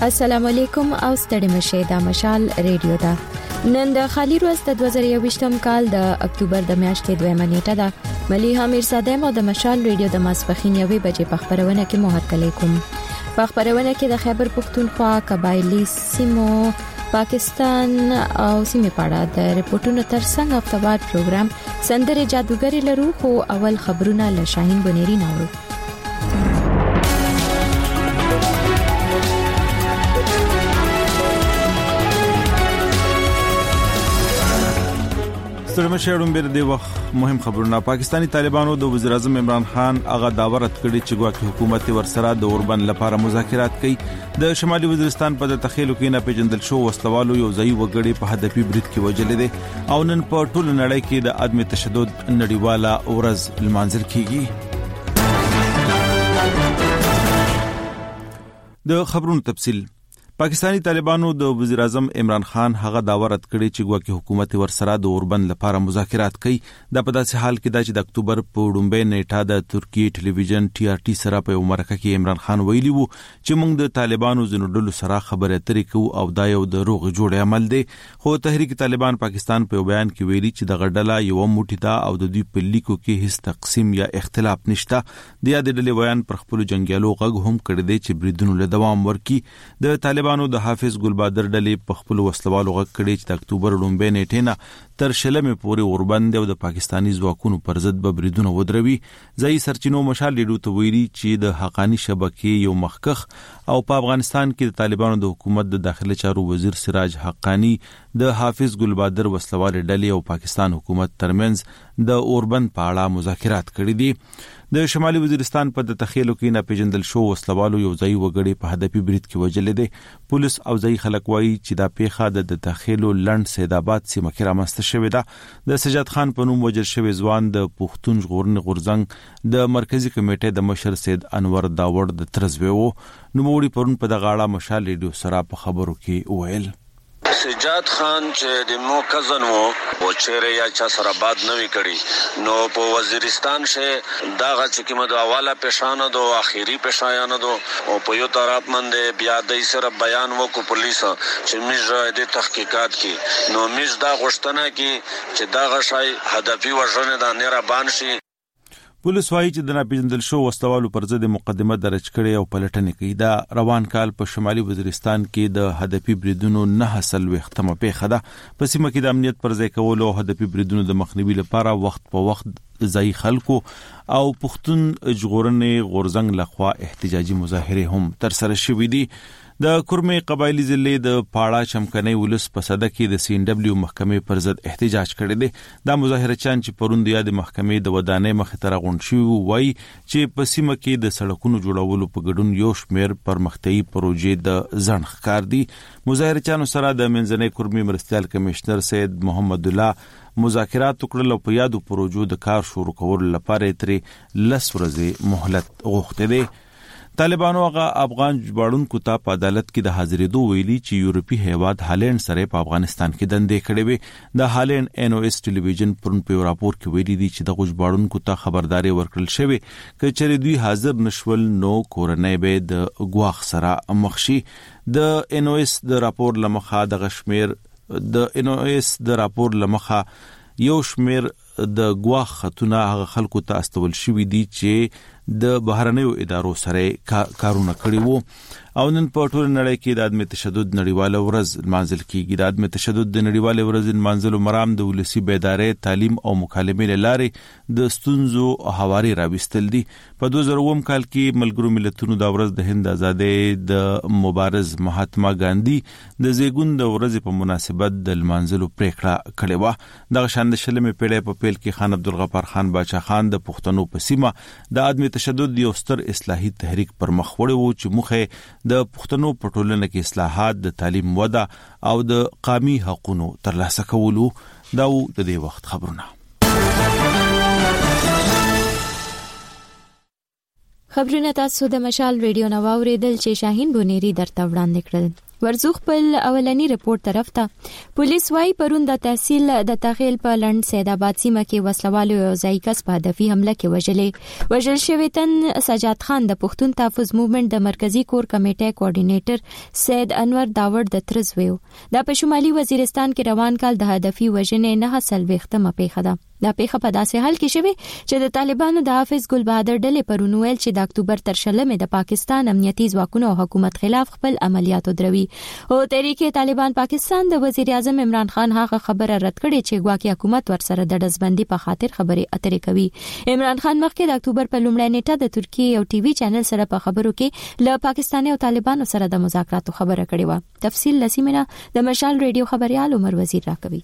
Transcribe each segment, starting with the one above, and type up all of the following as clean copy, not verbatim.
السلام علیکم او ستړي مشه د مشال ریډیو دا نن د خالی ورځ د 2021م کال د اکتوبر د میاشتې 2 نیټه ده مليحه میرزاده مو د مشال ریډیو د ماسپخین 1 بجې په خبرونه کې محتکل کوم په خبرونه کې د خیبر پختونخوا قبایلی سیمو پاکستان او سیمه پاړه د ریپورتونو ترڅنګ هفتوار پروګرام سندره جادوګری لرو خو اول خبرونه له شاهین بنيري نورو ستړي شهرون بیر دی وخت مهم خبرونه پاکستانی طالبانو د وزیر اعظم عمران خان هغه داور اتکړي چې ګواکې حکومت ورسره د اوربند لپاره مذاکرات کوي د شمالي وزیرستان په تخیلو کې نه پیژندل شو وسلوالو یو ځای وګړي په هدفي برید کې وجلې دي او نن په ټول نړۍ کې د عدم تشدد نړیواله ورځ لمانځل کیږي د خبرونو تفصیل پاکستانی طالبانو د وزیر اعظم عمران خان هغه داور اتکړي چې ګواکې حکومت ورسره د اوربند لپاره مذاکرات کوي د په داسې حال کې چې د اکتوبر په وړاندې نیټه د ترکی ټلویزیون TRT سره په مرکه کې عمران خان ویلي وو چې موږ د طالبانو زنوډلو سره خبرې اترې کوو او دا یو د روغ جوړ عمل دی خو تحریک طالبان پاکستان په بیان کې ویلي چې د غډلا یو موټی دا او د دوی په لیکو کې هیڅ تقسیم یا اختلاف نشته د یاد ډلې بیان پر خپل جنگیالو غږ هم کړی دی چې بریدونو له دوام ورکي د طالبانو د حافظ ګلبادر ډلې په خپل وسلوالو غږ کړی چې د اکتوبر لومبه نیټه نه تر شلمه پورې اوربند او د پاکستانی ځواکونو پر ضد به بریدونه ودروي ځای سرچینو مشال لیدو ته ویلي چې د حقانی شبکې یو مخکخ او په افغانستان کې د طالبانو د حکومت د داخلي چارو وزیر سراج حقانی د حافظ ګلبادر وسلوال ډلې او پاکستان حکومت ترمنځ د اوربند په اړه مذاکرات کړي دي د شمالي وزیرستان په تخیلو کې نه پیژندل شو وسلوالو یو ځای وګړي په هدفي برید کې وجلې دي پولیس او ځای خلک وایي چې دا پیښه د تخیلو لند سیدآباد سیمه کې رامنځته شوې ده د سجاد خان په نوم وجل شوی ځوان د پښتون ژغورنې غورځنګ د مرکزی کمیټې د مشر سید انور داوړ د ترزوی وو نو موري پرون په دغه اړه مشال ریډیو سره په خبرو کې ویل سجاد خان چې د مو کزن وو او چیرې یا چا سره باد نوي کړي نو په وزیرستان شه داغه چې کومه د اواله پېښانه دو اخیری پېښایانه دو او په یو طرف باندې بیا د سره بیان وکړو پولیس چې موږ د تحقیقات کی نو موږ دا غوښتنه کی چې داغه شای هدفي وژنه د نه بان شي پولیس وايي چې د ناپېژندل شو وسلوالو پر ضد مقدمه درج کړي او پلټنې کوي دا روان کال په شمالي وزیرستان کې د هدفي بریدونو نه حاصل وختمه پیښه ده په سیمه کې د امنیت پر ځای کولو او هدفي بریدونو د مخنیوي لپاره وخت په وخت ځای خلکو او پښتون ژغورنې غورځنګ لخوا احتجاجي مظاهره هم تر سره شوې دي د کورمه قبایلی ضلع د پاړه چمکنۍ ولس په صده کې د CNW محکمې پر ضد احتجاج کړی دی دا مظاهره چان چې پروند یاد محکمې د ودانې مخ ته راغونډ شو وای چې په سیمه کې د سړکونو جوړولو په ګډون یو شمېر پرمختیايي پروژې د ځن ښکار دي مظاهره چانو سره د منځنۍ کورمه مرستيال کمشنر سید محمد الله مذاکرات وکړل او په یادو پروژو د کار شروع کولو لپاره ترې لس ورځې مهلت غوښتي دي طالبانو هغه افغان ژباړونکو ته په عدالت کې د حاضرېدو ویلي چې یورپی هیواد هالند سره په افغانستان کې دندې کړې وي د هالند NOS ټلویزیون پرون په راپور کې ویلي دي چې د ژباړونکو ته خبرداري ورکړل شوې چې چېرې دوی حاضر نشول نو کورنۍ به د ګواخ سره مخ شي د NOS د راپور لمخه د غشمیر د NOS د راپور لمخه یو شمیر د ګواخ خطونه هغه خلکو ته استول شوې دي چې د بهرنیو ادارو سره کارونه کړي وو او نن په ټول نړۍ کې د عدم تشدد نړیواله ورځ لمانځل کیږي د عدم تشدد د نړیواله ورځ لمانځلو مرام د ولسی بیداری تعلیم او مکالمې لارې د ستونزو حواري راوستل دي په 2000 کال کې ملګرو ملتونو د ورځ د هند آزادۍ د مبارز مهاتما ګاندھی د زیګون د ورځ په مناسبت د لمانځلو پریکړه کړې و د شاند شلمې پیړۍ په پیل کې خان عبدالغفار خان باچا خان د پښتنو په سیمه د عدم تشدد یو ستر اصلاحي تحریک پر مخ وړي وو چې مخه د پښتنو په ټولنه کې اصلاحات د تعلیم وده او د قومي حقوقو ترلاسه کولو دا د دې وخت خبرونه خبرونه تاسو د مشال ریډیو نو اوریدل چې شاهین بنيري درته وړاندې کړل ورزو خپل اولنی رپورت طرف ته پولیس وايي پرون د تحصیل د تغیل په لند سیدآباد سیمه کې وسلوالو یو ځای کس په هدفي حمله کې وژل شوی تن سجاد خان د پښتون تحفظ موومېنټ د مرکزی کور کمیټې کوارډینیټر سید انور داوړ د ترزویو د په شمالي وزیرستان کې روان کال د هدفي وژنې 9 پیښه ده. دا پیښه په داسې حال کې شوه چې د طالبانو د حافظ ګل بهادر ډلې پرون ویل چې د اکتوبر تر 16 د پاکستان امنیتي ځواکونو او حکومت خلاف خپل عملیات دروي او تحریک طالبان پاکستان د وزیر اعظم عمران خان هغه خبره رد کړې چې ګواکې حکومت ورسره د دزبندي په خاطر خبرې اترې کوي. عمران خان مخکې د اکتوبر په لومړۍ نیټه د ترکیه یو ټي وي چینل سره په خبرو کې له پاکستاني او طالبانو سره د مذاکراتو خبره کړې و. تفصیل لسیمنه د مشال ریډیو خبريال عمر وزیر راکوي.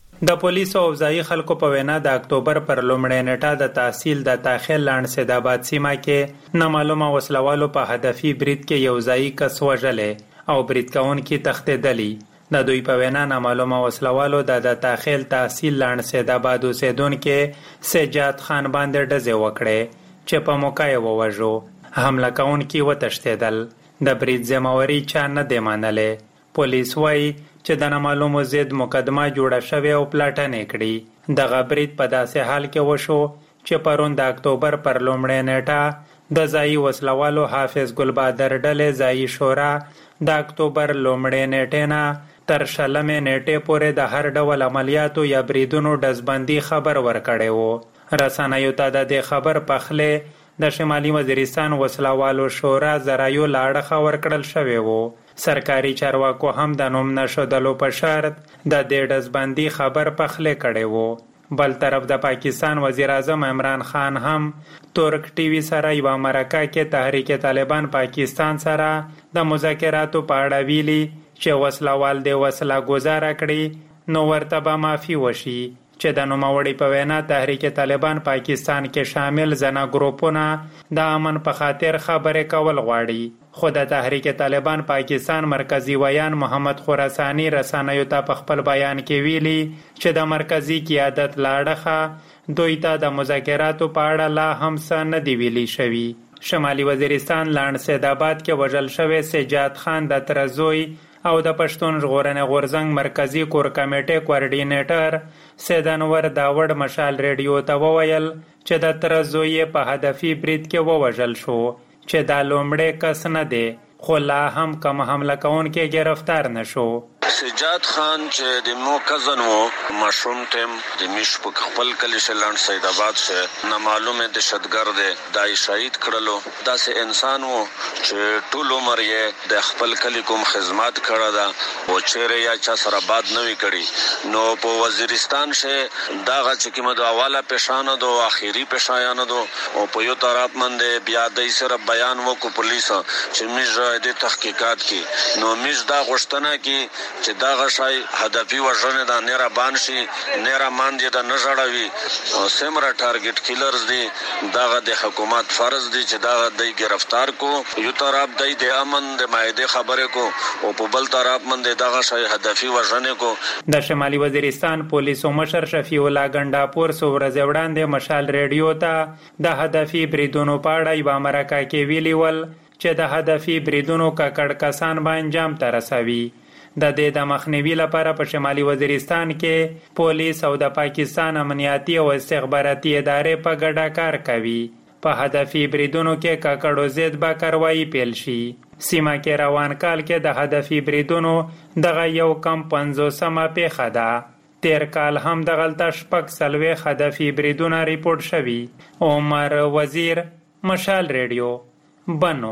د پولیسو او ځایي خلکو په وینا د اکتوبر پر لومړۍ نیټه د تحصیل د تاخیل لاند سیدآباد سیمه کې نامعلومه وسلوالو په هدفي برید کې یو ځایي کس وژلې او برید کوونکي تښتېدلي. د دوی په وینا نامعلومه وسلوالو د تاخیل تحصیل لاند سیدآباد اوسیدونکي سجاد خان باندې ډزې وکړې چې په موقع یې ووژو. حمله کوونکي وتښتېدل. د برید ذمہواري چا نه دی منلې. پولیس وايي چې د نامعلومو ضد مقدمه جوړه شوې او پلاټنې کړي. دغه برید په داسې حال کې وشو چې پرون د اکتوبر پر لومړۍ نیټه د ځایي وسلوالو حافظ ګل بهادر ډلې ځایي شورا د اکتوبر لومړۍ نیټې نه تر 16 نیټې پورې د هر ډول عملیاتو یا بریدونو ډزبندي خبر ورکړی و. رسنیو ته د دې خبر پخلې د شمالي وزیرستان وسلوالو شورا ذرایو له اړخه ورکړل شوی و. سرکاري چارواکو هم د نوم نشودلو په شرط د دې ډزبندي خبر پخلې کړی و. بل طرف د پاکستان وزیر اعظم عمران خان هم ترک ټي وي سره یو مرکه کې تحریک طالبان پاکستان سره د مذاکراتو په اړه ویلي چې وسلوال د وسله گزاره کړي نو ورته به معافي وشي. چې د نوموړي په وینا تحریک طالبان پاکستان کې شامل ځنه ګروپونه د امن په خاطر خبرې کول غواړي. خو د تحریک طالبان پاکستان مرکزی ویان محمد خراسانی رسنیو ته په خپل بیان کې ویلي چې د مرکزی قیادت لاړخه دوی ته د مذاکراتو په اړه لا هم څه نه دی ویلي شوی. شمالي وزیرستان لاند سیدآباد کې وژل شوی سجاد خان د ترزوی او د پښتون ژغورنې غورځنګ مرکزی کور کمیټې کوارډینیټر سید انور داوړ مشال ریډیو ته وویل چې د ترزوی په هدفي برید کې ووژل شو چې دا لومړی کس نه دی خو لا هم کوم حمله کوونکی گرفتار نشو. سجاد خان چې د مو کزن وو مشروم ټیم د میش په خپل کلی شلند سیدآباد شه نامعلومه دهشتګرد دی دای شهید کړلو. داسې انسان وو چې ټول عمر یې د خپل کلی کوم خدمات کړه دا او چیرې یا چا سره باد نه وی کړي. نو په وزیرستان شه داغه چې کومه د اواله پېښانه دو اخیری پېښایانه دو او په یو طرف باندې بیا د سره بیان وکړو پولیس چې میږه د تحقیقات کې نو میږ دا غوښتنه کې چې دا غشای هدفي وژنه د نېرا بانشي نېرا مانځي د نژړوي او سمره ټارګټ کیلرز دي داغه د حکومت فرض دي چې دا د گرفتار کو یو طرف د امن د مایده خبره کو او په بل طرف باندې دا غشای هدفي وژنه کو. د شمالي وزیرستان پولیسو مشر شفیع الله ګنداپور سورځ وړاندې مشال ریډیو ته د هدفي بریدونو په اړه یو مرکه کې ویلي ول چې د هدفي بریدونو ککړ کسان به انجام ته رسوي. د دې د مخنیوي لپاره په شمالي وزیرستان کې پولیس او د پاکستان امنیتي او استخباراتي ادارې په ګډه کار کوي. په هدفي بریدونو کې ککړو ضد به کاروایی پیل شي. سیمه کې روان کال کې د هدفي بریدونو دغه یو کم 50مه پیښه ده. تیر کال هم دغلته 40 هدفي بریدونه ریپورت شوي. عمر وزیر مشال ریډیو بنو.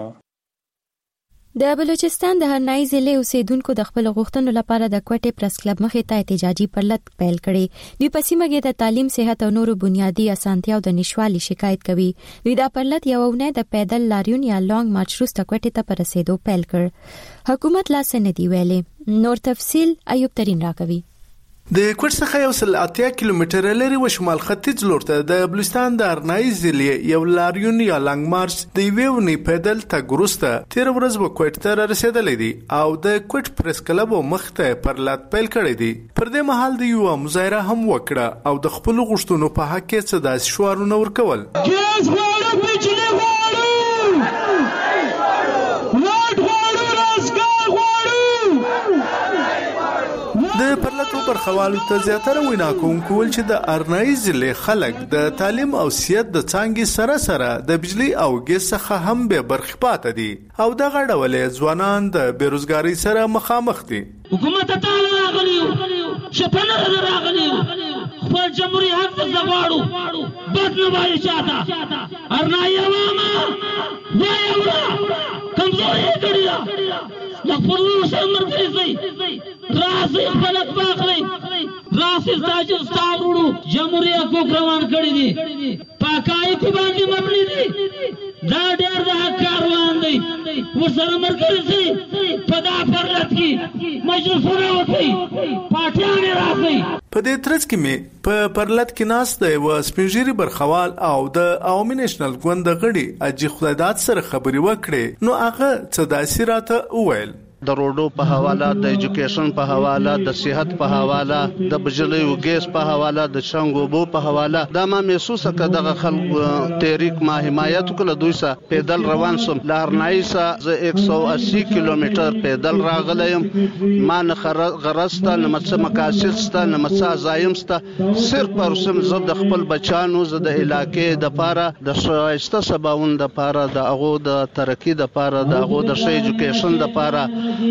د بلوچستان د هرنای ضلع اوسیدونکو د خپل غوښتنو لپاره د کوټې پریس کلب مخې ته احتجاجي پرلط پیل کړي. دوی په سیمه کې د تعلیم، صحت او نورو بنیادی اسانتیاو د نشوالي شکایت کوي. دوی دا پرلط یو ونه د پیدل لاریون یا لانګ مارچ وروسته کوټې ته پر رسیدو پیل کړ. حکومت لا څه نه دی ویلي. نور تفصیل ایوب ترین راکوي. د کوټ څخه یو سل 80 کیلومتره لري و شمال ختیځ لور ته د بلوچستان د ارنای ضلع یو لاریون یا لانګ مارچ د ویونی پیدل تګ وروسته تیر ورځ و کوټ ته رسیدلې دي او د کوټ پریس کلب مخته پر لات پیل کړی دي. پر دې مهال د یو مظاهره هم وکړه او د خپل غوښتنو په حق کې څه داس شعارونه ورکول. د پرلتو برخوالو ته زیاتره وینا کوونکو ول چې د ارنایي ضلع خلک د تعلیم او سیاست د څانګې سره د بجلی او ګیس څخه هم به برخې پاتې دي او دغه ډول ځوانان د بیروزګاری سره مخامخ دي. حکومت ته راغلیو شپنه راغلیو خپل جمهوریت حق ته زغواړو بد نه وایي چاته ارنایي عوامه وایي کمزوري کړی مغفورو سره مرکزي سي راسي خلک باخلي راسي تاجر ستاورو جمهوریت کو روان کړی دي پاکای په باندې مبني دي دا ډېر د حق کاروان دي ورسره مرکزي سي په دا پرلت کې مجلسونه وتی پاټیان راسي. په دې ترڅ کې مې په پرلت کې ناس د یو سپینږیري برخوال او د عوامي نېشنل ګوند غړي اجي خدادات سره خبري وکړې نو هغه څه داسې راته وویل. د روډو په حواله د ایجوکیشن په حواله د صحت په حواله د بجلی او ګیس په حواله د شنګوبو په حواله دا ما محسوسه کړه خلک تحریک ما حمایت کړه دوی سره پیدل روان سم لارنای سره 180 کیلومتر پیدل راغلم ما نه غرسته نه مڅ مقاصد نه مڅ زایم سته صرف پر سم زه د خپل بچانو زه د علاقې د پاره د شایسته سباون د پاره د هغه د ترقی د پاره د هغه د شی ایجوکیشن د پاره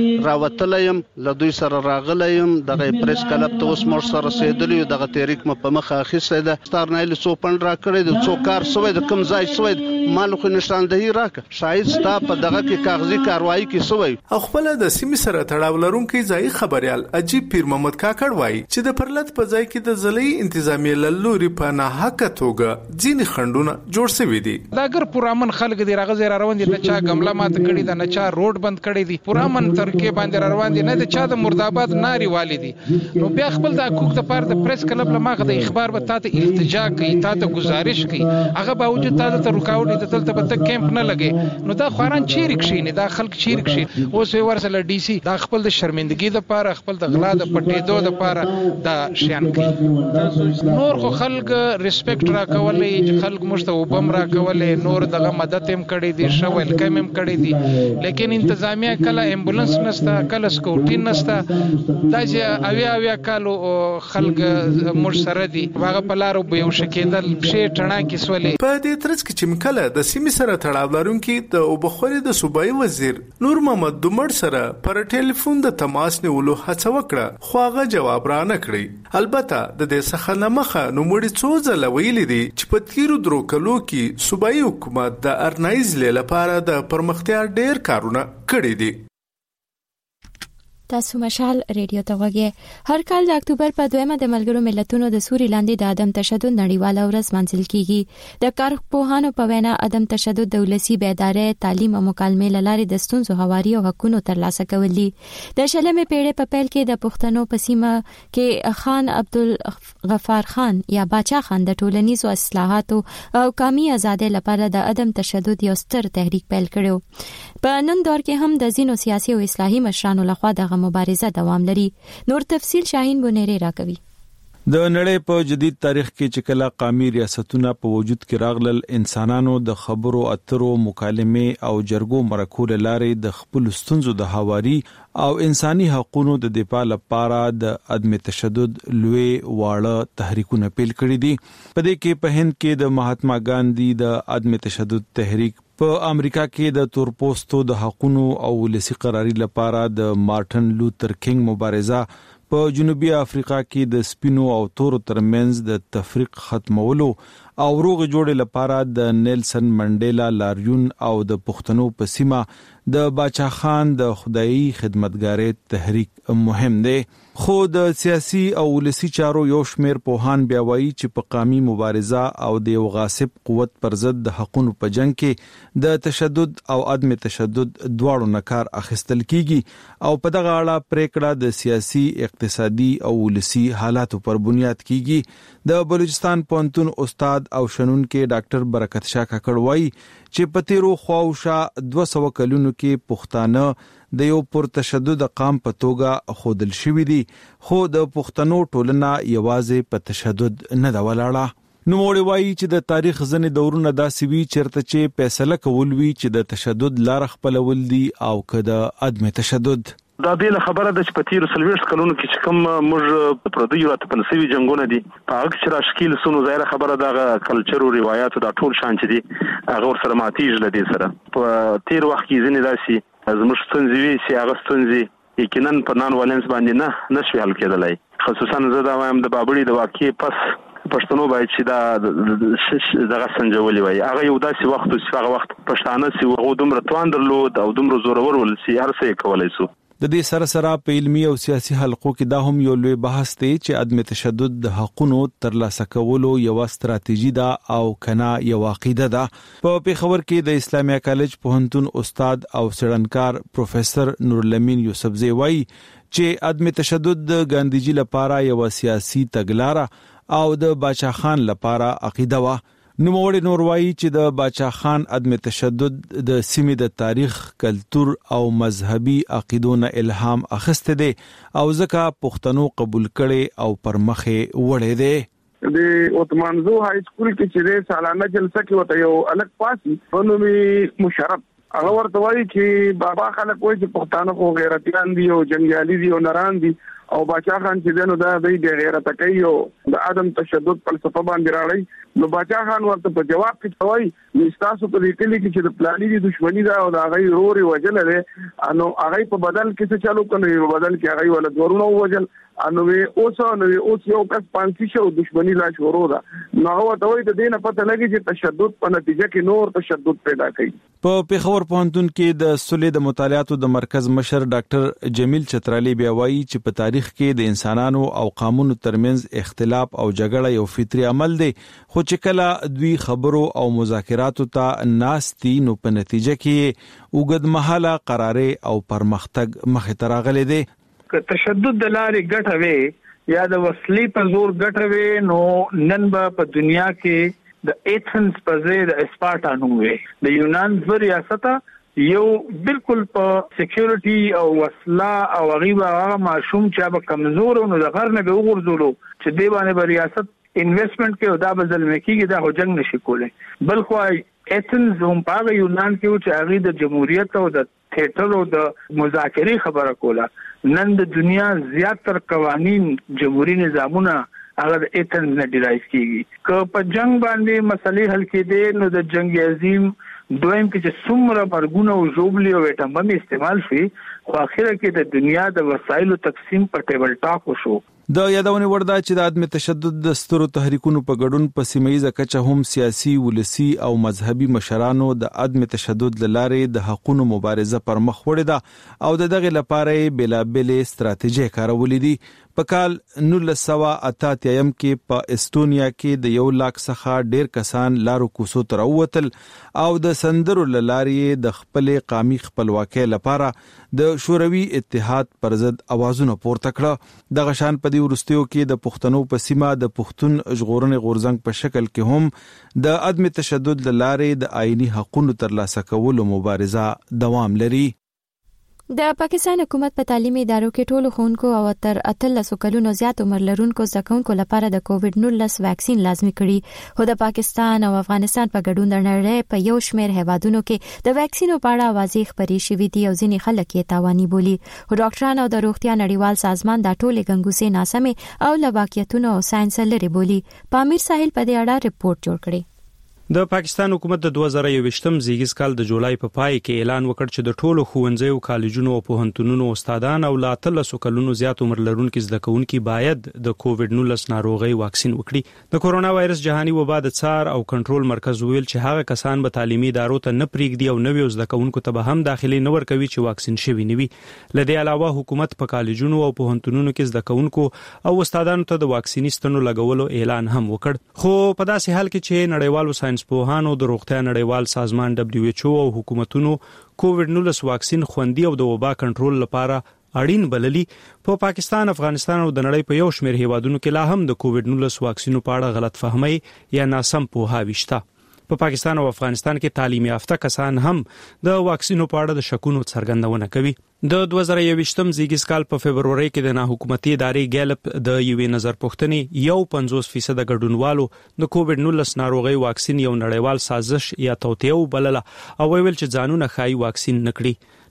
راوتلیم لدوی سره راغلیم دغه پریس کلب ته اوس مر سره رسیدلی دغه تحریک په مخه اخیسته ده ستارنایل سوپن را کړی د څوکار سوی د کم ځای سوی مال خو نشاندهی راک شاید ستا په دغه کې کاغذي کاروایی کې سوی. خپل د سیمې سره تړاو لرونکي ځای خبريال عجیب پیر محمد کاکړ وایي چې د پرلت په ځای کې د ځلې انتظامی لوري په نه حق توګه ځینې خندونه جوړ شوي دي. دا ګر پرامن خلک دی راغزي روان دي نه چا ګمله مات کړی دا نه چا روډ بند کړی دی پرامن ترکه باندې روان دي نه د چا د مرداباد ناری والی دي نو بیا خپل د حقوق د پاره د پریس کلب لماغه د اخبار به تاسو التجا کوي تاسو گزارش کوي هغه باوجود تاسو ته رکاوټ دي دلته به کیمپ نه لګي نو دا خوران چیرې کشي نه دا خلک چیرې کشي اوس ورسله ډي سي دا خپل د شرمندګي د پاره خپل د غلا د پټېدو د پاره دا شیان کوي نور خو خلک ریسپیکټ را کولې چې خلک مشته وبم را کولې نور دغه مدد هم کړی دي شو ویلکم هم کړی دي لیکن انتظامیه کله امبولانس نستا کله سکوټی نستا دا چې اویا کالو خلک مر سره دي هغه په لارو به یو شکیدل شی ټڼا کې سولې. په دې ترڅ کې چې مکله د سیمې سره تړاو لرونکي د وبخوري د صوبایي وزیر نور محمد دومړ سره پر ټلیفون د تماس نیولو هڅه وکړه خو هغه جواب را نه کړی. البته د دې څخه نه مخه نو مړي څو ځله ویلي دي چې په تیرو درو کلو کې صوبایي حکومت د ارنایي ضلع لپاره د پرمختیا ډېر کارونه کړي دي. تاسو مشال ریډیو ته وګورئ. هر کال د اکتوبر په 2 د ملګرو ملتونو د سوري لاندې د عدم تشدد نړیواله ورځ منځل کیږي. د کارپوهانو په وینا عدم تشدد د ولسی بیدارۍ تعلیم او مکالمې لارې د ستونزو هواري او حقوقو ترلاسه کول دي. د شلمې پیړۍ په پیل کې د پښتنو په سیمه کې خان عبدالغفار خان یا باچا خان د ټولنیزو اصلاحاتو او قومي ازادۍ لپاره د عدم تشدد یو ستر تحریک پیل کړو. په نن دور کې هم د ځینو سیاسي او اصلاحي مشرانو لخوا د مبارزه دوام لري. نور تفصیل شاهین بونيري راکوي. د نړۍ په جدید تاریخ کې چې کله قومي ریاستونه په وجود کې راغلل انسانانو د خبرو اترو مکالمې او جرګو مرکو لارې د خپل ستونزو د هواري او انساني حقوقو د دفاع لپاره د عدم تشدد لوی واړه تحریکونه پیل کړي دي. په دې کې په هند کې د مهاتما ګاندھی د عدم تشدد تحریک په امریکا کې د تورپوستو د حقوقو او ولسی قراري لپاره د مارټن لوتر کینګ مبارزه په جنوبي افریقا کې د سپینو او تورو ترمنځ د تفریق ختمولو او روغ جوړې لپاره د نیلسن منډیلا لاریون او د پښتنو په سیمه د باچا خان د خدایي خدمتګارۍ تحریک مهم دی. خو د سیاسي او ولسی چارو یو شمیر پوهان بیا وایي چې په قومي مبارزه او د یو غاصب قوت پر ضد د حقوقو په جنگ کې د تشدد او عدم تشدد دواړو نه کار اخیستل کیږي او په دغه اړه پریکړه د سیاسي اقتصادي او ولسی حالاتو پر بنیاد کیږي. د بلوچستان پوهنتون استاد او شنونکو ډاکټر برکت شاه کاکړ وایي چې په تیرو خواوشا 200 کلونو کې پښتانه د یو پر تشدد قام په توګه خودل شوی دي خو د پښتنو ټولنه یوازې په تشدد نه دا ولاړه. نو موږ وایي چې د تاریخ ځنې دورونه داسې وی چیرته چې فیصله کول وی چې د تشدد لار خپلول دي او که د عدم تشدد. دا بیل خبره د چپتیر سلويست کلونو کې چې کوم موږ پردیو راته پنسوي جنگونه دي په هغه چې راشکیل سونو ظاهر خبره د کلچر او روایت دا ټول شان چې دي هغه ور سره ماتیج لدی سره په تیر وخت کې ځنې داسي زموږ ستونزې وي چې هغه ستونزې یقینا په نان ولنس باندې نه شوي حل کېدلای خصوصا زه دا وایم د بابړي د واقعي پس پښتنو باید چې دا دغه سنجولي وي هغه یو داسې وخت چې هغه وخت پښتانه سي هغه دومره توان درلود او دومره زورور ول سي هر څه کولای سو د دې سره په علمي او سیاسي حلقو کې دا هم یو لوی بحث دی چې عدم تشدد د حقونو ترلاسه کولو یو ستراتیژي ده او کنا یو عقیده ده په پیښور کې د اسلامي کالج پوهنتون استاد او څېړنکار پروفیسور نورالامین یوسفزی وایي چې عدم تشدد د ګاندیجي لپاره یو سیاسي تګلارې او د باچا خان لپاره عقیده و نوموړی نور وایي چې د باچا خان عدم تشدد د سیمې د تاریخ، کلتور او مذهبي عقیدونو الهام اخیسته دي او ځکه پښتنو قبول کړي او پر مخې وړي دي د اوتمانزو های سکول کې چې سالانه جلسه کې وته یو الګ پاسي نومي مشرف هغه ورته وایي چې بابا خلک وایي چې پښتانه خو غیرتيان دي او جنگیالي دي او نران دي او باچا خان چې دنو دا د غیرت کوي او د عدم تشدد فلسفه باندې راړي نو باچا خان ورته په جواب کې وایي نستاسو په دې کلی کې چې د پلاني دي دښمنی دا او دا غي روري وجل لري انو هغه په بدل کې څه چالو کوي په بدل کې هغه ول دورونو وجل انو اوس یو کس پانسی شو دښمنی لا شروع ده نو هغه ته وایي د دینه پته لګي چې تشدد په نتیجه کې نور تشدد پیدا کوي په پیښور پوهنتون کې د صلح د مطالعاتو د مرکز مشر ډاکټر جمیل چترالی بیا وایي چې په تاریخ کې د انسانانو او قومونو ترمنځ اختلاف او جګړه یو فطري عمل دی خو چې کله دوی خبرو او مذاکراتو ته ناستي نو په نتیجه کې اوږدمهاله قرارې او پرمختګ مخې ته راغلي دي تشدد د لارې ګټوي یا د وسلې په زور ګټوي نو نن په دنیا کې د ایتھنز په ځای د اسپارټا نوم وي د یونان ریاست یو بالکل په سکیورټي او وسله او غیبه هغه معشوم چې به کمزور او د غر نه به وګرځولو چې دی باندې به ریاست انویسټمنٹ کې او دا به ظلم کېږي دا هوجنګ نشي کولای بل خو ایتھنز هم په یونان کې چې هغه د جمهوریت او د تھیټر او د مذاکرې خبره کوله نن د دنیا زیاتره قوانین جمهوریت نظامونه هغه د ایتھنز نه ډیرایو کیږي که په جنگ باندې مسلې حل کېدې نو د جنگ عظیم دویم کې چې څومره مرګونه او ژوبلي او اټم بم استعمال شي خو اخره کې د دنیا د وسایلو تقسیم په ټیبل ټاک وشو د یادونه وردا چې د عدم تشدد د سترو تحریکونو په ګډون په سیمایي کچه هم سیاسي ولسی او مذهبي مشرانو د عدم تشدد لارې د حقوقو مبارزه پر مخ وړي ده او دغه لپاره بلابل استراتیژي کارولې دي په کال 1988 کې په استونیا کې د 1 لک څخه ډیر کسان لارو کوسو تر ووتل او د سندرو لارې د خپل قومي خپلواکۍ لپاره د شوروي اتحاد پر ضد اوازونه پورته کړه د غشان په دی ورستیو کې د پښتنو په سیمه د پښتون ژغورنې غورځنګ په شکل کې هم د عدم تشدد لارې د آئینی حقوقو ترلاسه کولو مبارزه دوام لري د پاکستان حکومت په تعلیمي ادارو کې ټولو ښوونکو او تر 13 کلونو زیات عمر لرونکو زکونکو لپاره د کووډ 19 ویکسین لازمي کړي خو د پاکستان او افغانستان په ګډون د نړۍ په یو شمېر هیوادونو کې د ویکسینو په اړه واضح خبرې شوې دي او ځینې خلک یې تاواني بولي خو ډاکټران او د روغتیا نړیوال سازمان دا ټولې ګنګوسې ناسمې او له واقعیتونو او ساينس لري بولي پامیر ساحل په دې اړه ریپورت جوړ کړي د پاکستان حکومت د 2021م زیږیز کال د جولای په پای کې اعلان وکړ چې د ټولو ښوونځیو کالجونو او پوهنتونونو استادان او لا 13 کلونو زیات عمر لرونکو زده کوونکي باید د کووډ 19 ناروغي واکسین وکړي د کورونا وایرس جهاني وبا د څار او کنټرول مرکز ویل چې هغه کسان به تعلیمي ادارو ته نه پریږدي او نویو زده کوونکو ته به هم داخلي نه ورکوي چې واکسین شوي نه وي لدې علاوه حکومت په کالجونو او پوهنتونونو کې زده کوونکو او استادانو ته د واکسینیستانو لګولو اعلان هم وکړ خو په داسې حال کې چې نړیوالو ساينس پوهانو د روغتیا نړیوال سازمان WHO او حکومتونو کووډ 19 واکسین خوندي او د وبا کنټرول لپاره اړین بللي په پاکستان افغانستان او د نړۍ په یو شمېر هیوادونو کې لا هم د کووډ 19 واکسینو په اړه غلط فهمي یا ناسم پوهاوی شته په پاکستان او افغانستان کې تعلیم یافته کسان هم د واکسینو په اړه د شکونو څرګندونه کوي د 2021م زیږیز کال په فبرवरी کې د حکومتي ادارې ګیلپ د یوې نظر پوښتنې 50% ګډونوالو د کووډ 19 ناروغي واکسین یو نړیوال سازش یا توطئه وبلله او ویل چې ځانونه خای واکسین نکړي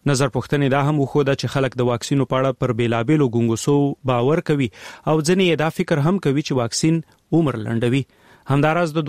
نظر پوښتنې دا هم وښوده چې خلک د واکسینو په اړه پر بیلابېلو ګونګوسو باور کوي او ځینې دا فکر هم کوي چې واکسین عمر لنډوي. همداراز د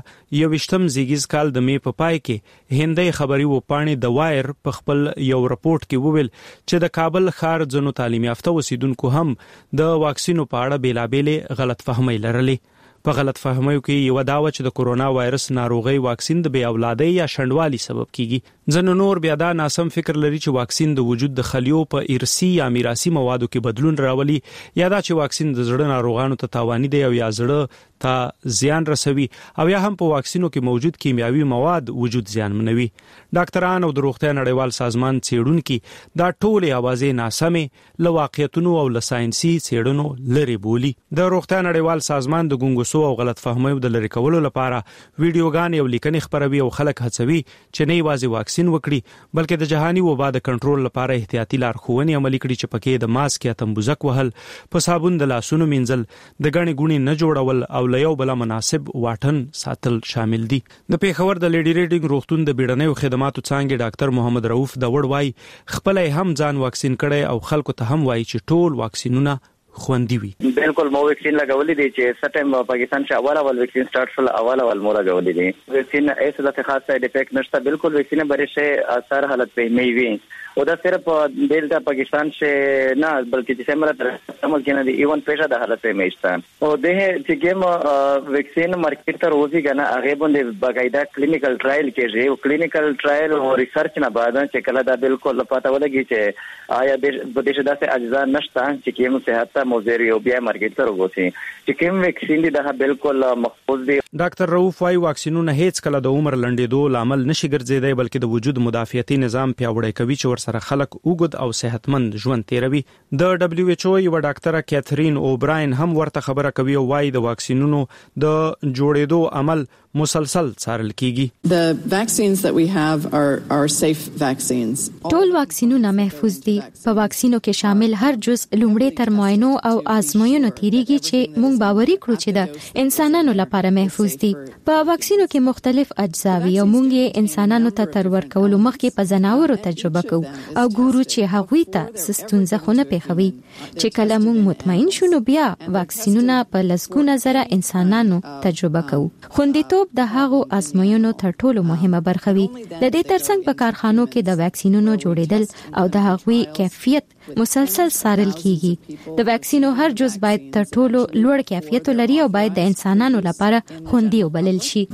2021 زیږیز کال د می په پای کې هندۍ خبري وپاڼې د وایر په خپل یو رپورت کې وویل چې د کابل ښار ځینو تعلیم یافته اوسیدونکو هم د واکسینو په اړه بیلابېلې غلط فهمۍ لرلې. په غلط فهمیو کې یو دا و چې د کورونا وایرس ناروغي واکسین د بې اولادۍ یا شنډوالي سبب کیږي. ځینې نور بیا دا ناسم فکر لري چې واکسین د وجود د خلیو په ارثي یا میراثي موادو کې بدلون راولي یا دا چې واکسین د زړه ناروغانو ته تاواني دی او یا زړه ته زیان رسوي او یا هم په واکسینو کې موجود کیمیاوي مواد وجود زیانمنوي. ډاکټران او د روغتیا نړیوال سازمان څېړونکي دا ټولې اوازې ناسمې له واقعیتونو او له ساينسي څېړنو لري بولي. د روغتیا نړیوال سازمان د ګونګوسو او غلط فهمیو د لری کولو لپاره ویډیوګان او لیکنې خبروي او خلک هڅوي چې نه یوازې واکسین وکړي بلکې د جهاني وبا د کنټرول لپاره احتیاطي لارښوونې عملي کړي چې پکې د ماسک یا تنبوزک وهل، په صابون د لاسونو مینځل، د غني ګونی نه جوړول او له یو بل مناسب واټن ساتل شامل دي. د پیښور د لیډي ریډینګ روغتون د بیړنیو خدماتو څانګې ډاکټر محمد رؤف د وړ وای خپل هم ځان واکسین کړي او خلکو ته هم وای چې ټول واکسینونه خوندي وي. بالکل مو ویکسین لګولې دي چې سټیم پاکستان چې اول ویکسین سٹارټ شول اول مو لګولې دي. ویکسین ایسه د خاص سایډ افیکټ نشته. بالکل ویکسین برشه اثر حالت په می وي او دا صرف ډیلټا پاکستان سے نه بلکې چې سمره تر ملک نه دی ایون پیښه د حالت په میشتان او د چې کوم ویکسین مارکیټ ته روزي کنه هغه باندې باقاعده کلینیکل ټرایل کېږي او کلینیکل ټرایل او ریسرچ نه بعد چې کله دا بالکل پته ولګي چې آیا د دې داسې اجزا نشته چې کوم صحت موزری او بیا مارکیټ ته روزي چې کوم ویکسین دی دا بالکل محفوظ دی. ډاکټر رؤف وايي واکسینونه هیڅ کله د عمر لنډېدو لامل نشي ګرځیدای بلکې د وجود مدافعتي نظام پیاوړی کوي چې سره خلک اوګد او صحتمند ژوند تیروي. د دبليو ایچ او یو ډاکټره کیترین اوبراین هم ورته خبره کوي او وايي د واکسینونو د جوړېدو عمل مسلسل څارل کیږي. The vaccines that we have are safe vaccines. ټول واکسینونه محفوظ دي. په واکسینو کې شامل هر جز لومړی تر معاینو او آزموینو تیریږي چې موږ باوري کړو چې د انسانانو لپاره محفوظ دي. په واکسینو کې مختلف اجزا وي او موږ یې انسانانو ته تر ورکولو مخکې په ځناورو تجربه کوو او ګورو چې هغوی ته ستونزه خو نه پیښوي. چې کله موږ مطمئن شو نو بیا واکسینونه په لسګونه زره انسانانو تجربه کوو. خوندیتوب د هغو ازموینو تر ټولو مهمه برخه وي. د دې ترڅنګ په کارخانو کې د واکسینونو جوړیدل او د هغوی کیفیت مسلسل څارل کیږي. د واکسینو هر جز باید تر ټولو لوړ کیفیت لري او باید د انسانانو لپاره خوندي وبلل شي.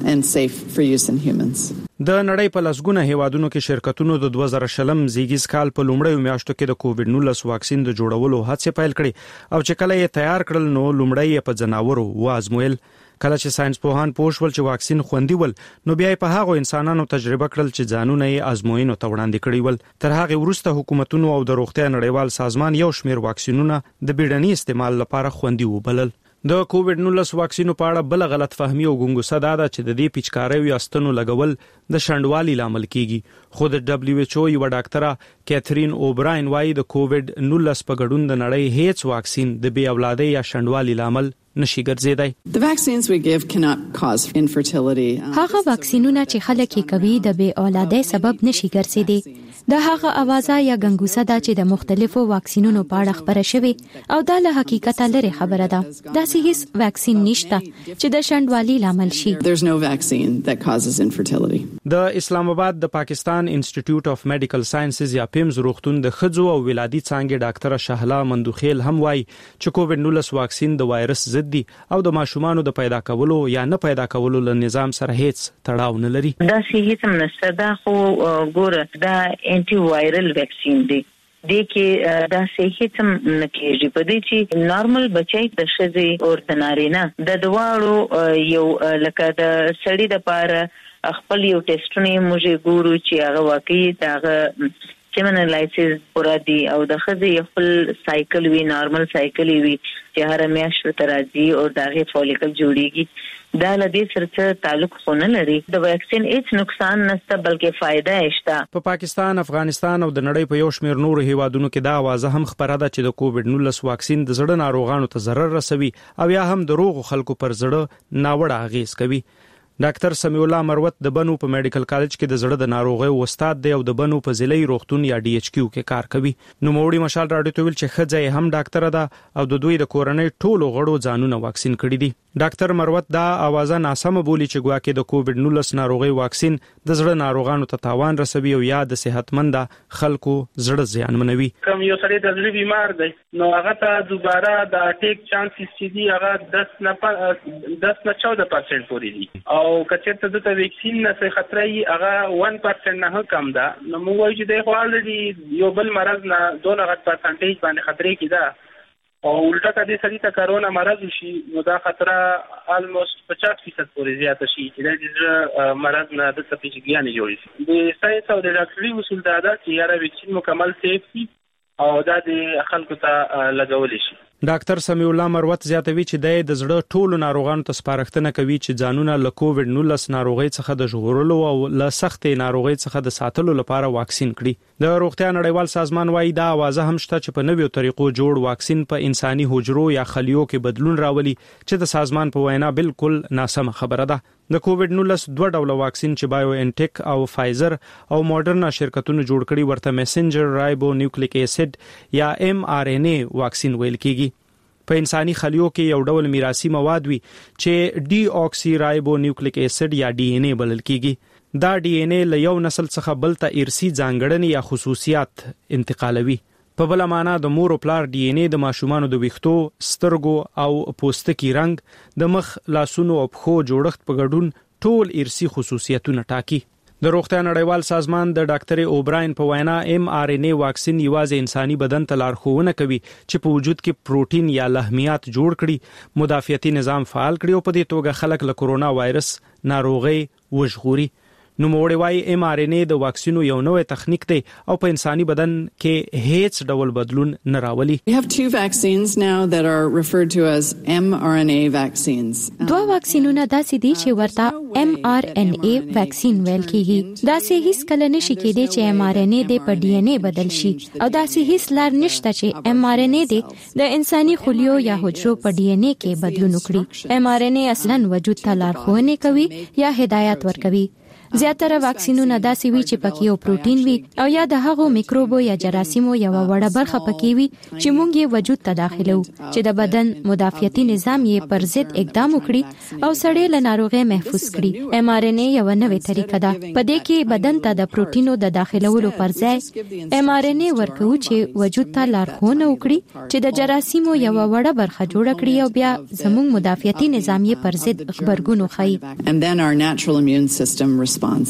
د نړۍ په لسګونه هیوادونو کې شرکتونو د 2020 زیږیز کال په لومړیو میاشتو کې د کووډ 19 واکسین د جوړولو هڅې پیل کړې او چې کله یې تیار کړل نو لومړی یې په ځناورو وازمویل. کله چې ساينس پوهان پوښول چې واکسین خوندي ول نو بیا په هغه انسانانو تجربه کړل چې ځانونه یې ازموینو ته وړاندې کړی ول. تر هغه وروسته حکومتونو او د روغتیا نړیوال سازمان یو شمېر واکسینونه د بیړني استعمال لپاره خوندي وبلل. د کووډ 19 واکسینو په اړه بل غلط فهمي او ګونګوسه دا چې د دې پیچکارۍ یا ستنو لګول د شنډوالي لامل کیږي. خو د دبليو ایچ او یو ډاکټره کیترین اوبراین وايي د کووډ 19 په ګډون د نړۍ هیڅ واکسین د بې اولادۍ یا شنډوالي لامل نشي ګرځیدای. The vaccines we give cannot cause infertility. هغه واکسینونه چې خلک یې کوي د بې اولادۍ سبب نشي ګرځیدي. د هغه اوازه یا ګنګوسه ده چې د مختلفو واکسینونو په اړه خبره شوی او دا له حقیقت لري خبره ده. داسې هیڅ واکسین نشته چې د شنډوالي لامل شي. There's no vaccine that causes infertility. د اسلام آباد د پاکستان انسټیټیوټ اف میډیکل ساينسز یا پیمز روغتون د خځو او ولادي څانګې ډاکټره شهلا مندوخیل هم وايي چې کووډ 19 واکسین د وایرس ضد دي او د ماشومانو د پیدا کولو یا نه پیدا کولو له نظام سره هیڅ تړاو نه لري. دا شی هیڅ نشته. دا خو ګوره دا انټي وایرل ویکسین دی. د کې دا هیڅ نه کېږي په دې چې نارمل بچی د شذې او د نارینه د دواړو یو لکه د سړی د پاره خپل یو ټیسټونه موږ ګورو چې هغه واقعي دغه سیمنالایسیس پورا دی او د خځې خپل سایکل وی نارمل سایکل وی چې هر میاشت تر راځي او دغه فولیکل جوړیږي. دا لدی سره تعلق خونه لري. د واکسین هیڅ نقصان نشته بلکې فائدہ شته. په پاکستان، افغانستان او د نړۍ په یو شمېر نور هیوادونو کې دا आवाज هم خبره ده چې د کووډ 19 واکسین د زړه ناروغانو ته ضرر رسوي او یا هم د روغ خلکو پر زړه ناوړه اغیز کوي. ډاکټر سمیع الله مروت د بنو په میډیکل کالج کې د زړه د ناروغیو استاد دی او د بنو په ضلعي روغتون یا ډي ایچ کیو کې کار کوي. نو موړي مشال راډیو ته ویل چې ښځه هم ډاکټر ده او د دوی د کورنۍ ټولو غړو ځانونه واکسین کړي دي. ډاکټر مروت دا اوازه ناسمه بولی چې ګواکې د کووډ 19 ناروغي واکسین د زړه ناروغانو ته تاوان رسوي او یا د صحتمند خلکو زړه زیانمنوي. کوم یو سړی د زړه بیمار دی نو هغه ته دوباره د اٹیک چانسز چې دی هغه 10 نه 14% پورې دي او کچته د ویکسین نه خطر یې هغه 1% نه کم ده. نو موږ وایو چې د خپل یو بل مرض نه 2% باندې خطرې کیده او الټا کدي سړی ته کرونا مرض شي نو دا خطر almost 50% پورې زیات شي چې د مرض نه د سپیشګیان جوړي شي. د ساينس او د ډاکټري اصول دا ده چې یاره ویکسین مکمل سیف دي او دا د خلکو ته لګول شي. ډاکټر سمیع الله مروت زیاتوي چې د زړه ټولو ناروغانو ته سپارښتنه کوي چې ځانونه له کووډ 19 ناروغي څخه د ژغورلو او له سختې ناروغي څخه د ساتلو لپاره واکسین کړي. د روغتیا نړیوال سازمان وايي دا اوازه هم شته چې په نویو طریقو جوړ واکسین په انساني حجرو یا خلیو کې بدلون راولي چې د سازمان په وینا بالکل ناسمه خبره ده. د کووډ 19 دوه ډوله واکسین چې بایو انټیک او فایزر او ماډرنا شرکتونو جوړ کړي ورته میسنجر رایبو نیوکلیک اسید یا mRNA واکسین ویل کیږي. په انساني خلیو کې یو ډول میراثي مواد وي چې ډي اوکسي رایبو نیوکلیک اسید یا DNA بلل کیږي. دا DNA له یو نسل څخه بل ته ارثي ځانګړنې یا خصوصیات انتقالوي. په بل معنا د مور او پلار DNA د ماشومانو د ویښتو، سترګو او پوستکي رنگ، د مخ، لاسونو او پښو جوړښت په ګډون ټول ارثي خصوصیتونه ټاکي. د روغتیا نړیوال سازمان د ډاکټر اوبراین په وینا mRNA واکسین یوازې انساني بدن ته لارښوونه کوي چې په وجود کې پروتین یا لحمیات جوړ کړي، مدافعتي نظام فعال کړي او په دې توګه خلک له کورونا وایرس ناروغي وژغوري. نو موړي وايي mRNA د واکسینو یو نوې تخنیک دی او په انساني بدن کې هیڅ ډول بدلون نه راولي. We have two vaccines now that are referred to as mRNA vaccines. دوه واکسینونه داسې دي چې ورته mRNA واکسین ویل کیږي. داسې هیڅ کله نشي کېدی چې mRNA د په DNA بدل شي او داسې هیڅ لار نشته چې mRNA د انساني خلیو یا حجرو په DNA کې بدلون وکړي. mRNA اصلاً وجود ته لارښوونه کوي یا هدایت ورکوي. زیاتره واکسینونه داسې وي چې پکې یو پروتین وي او یا د هغو میکروبو یا جراثیمو یو وړه برخه پکې وي چې مونږ یې وجود ته داخلو چې د بدن مدافعتي نظام یې پر ضد اقدام وکړي او سړی له ناروغۍ محفوظ کړي. mRNA یو نوې طریقه ده. په دې کې بدن ته د پروتینو د داخلولو پر ځای mRNA ورکو چې وجود ته لارښوونه وکړي چې د جراثیمو یو وړه برخه جوړ کړي او بیا زموږ مدافعتي نظام یې پر ضد خبرګون وخی. And then our natural immune system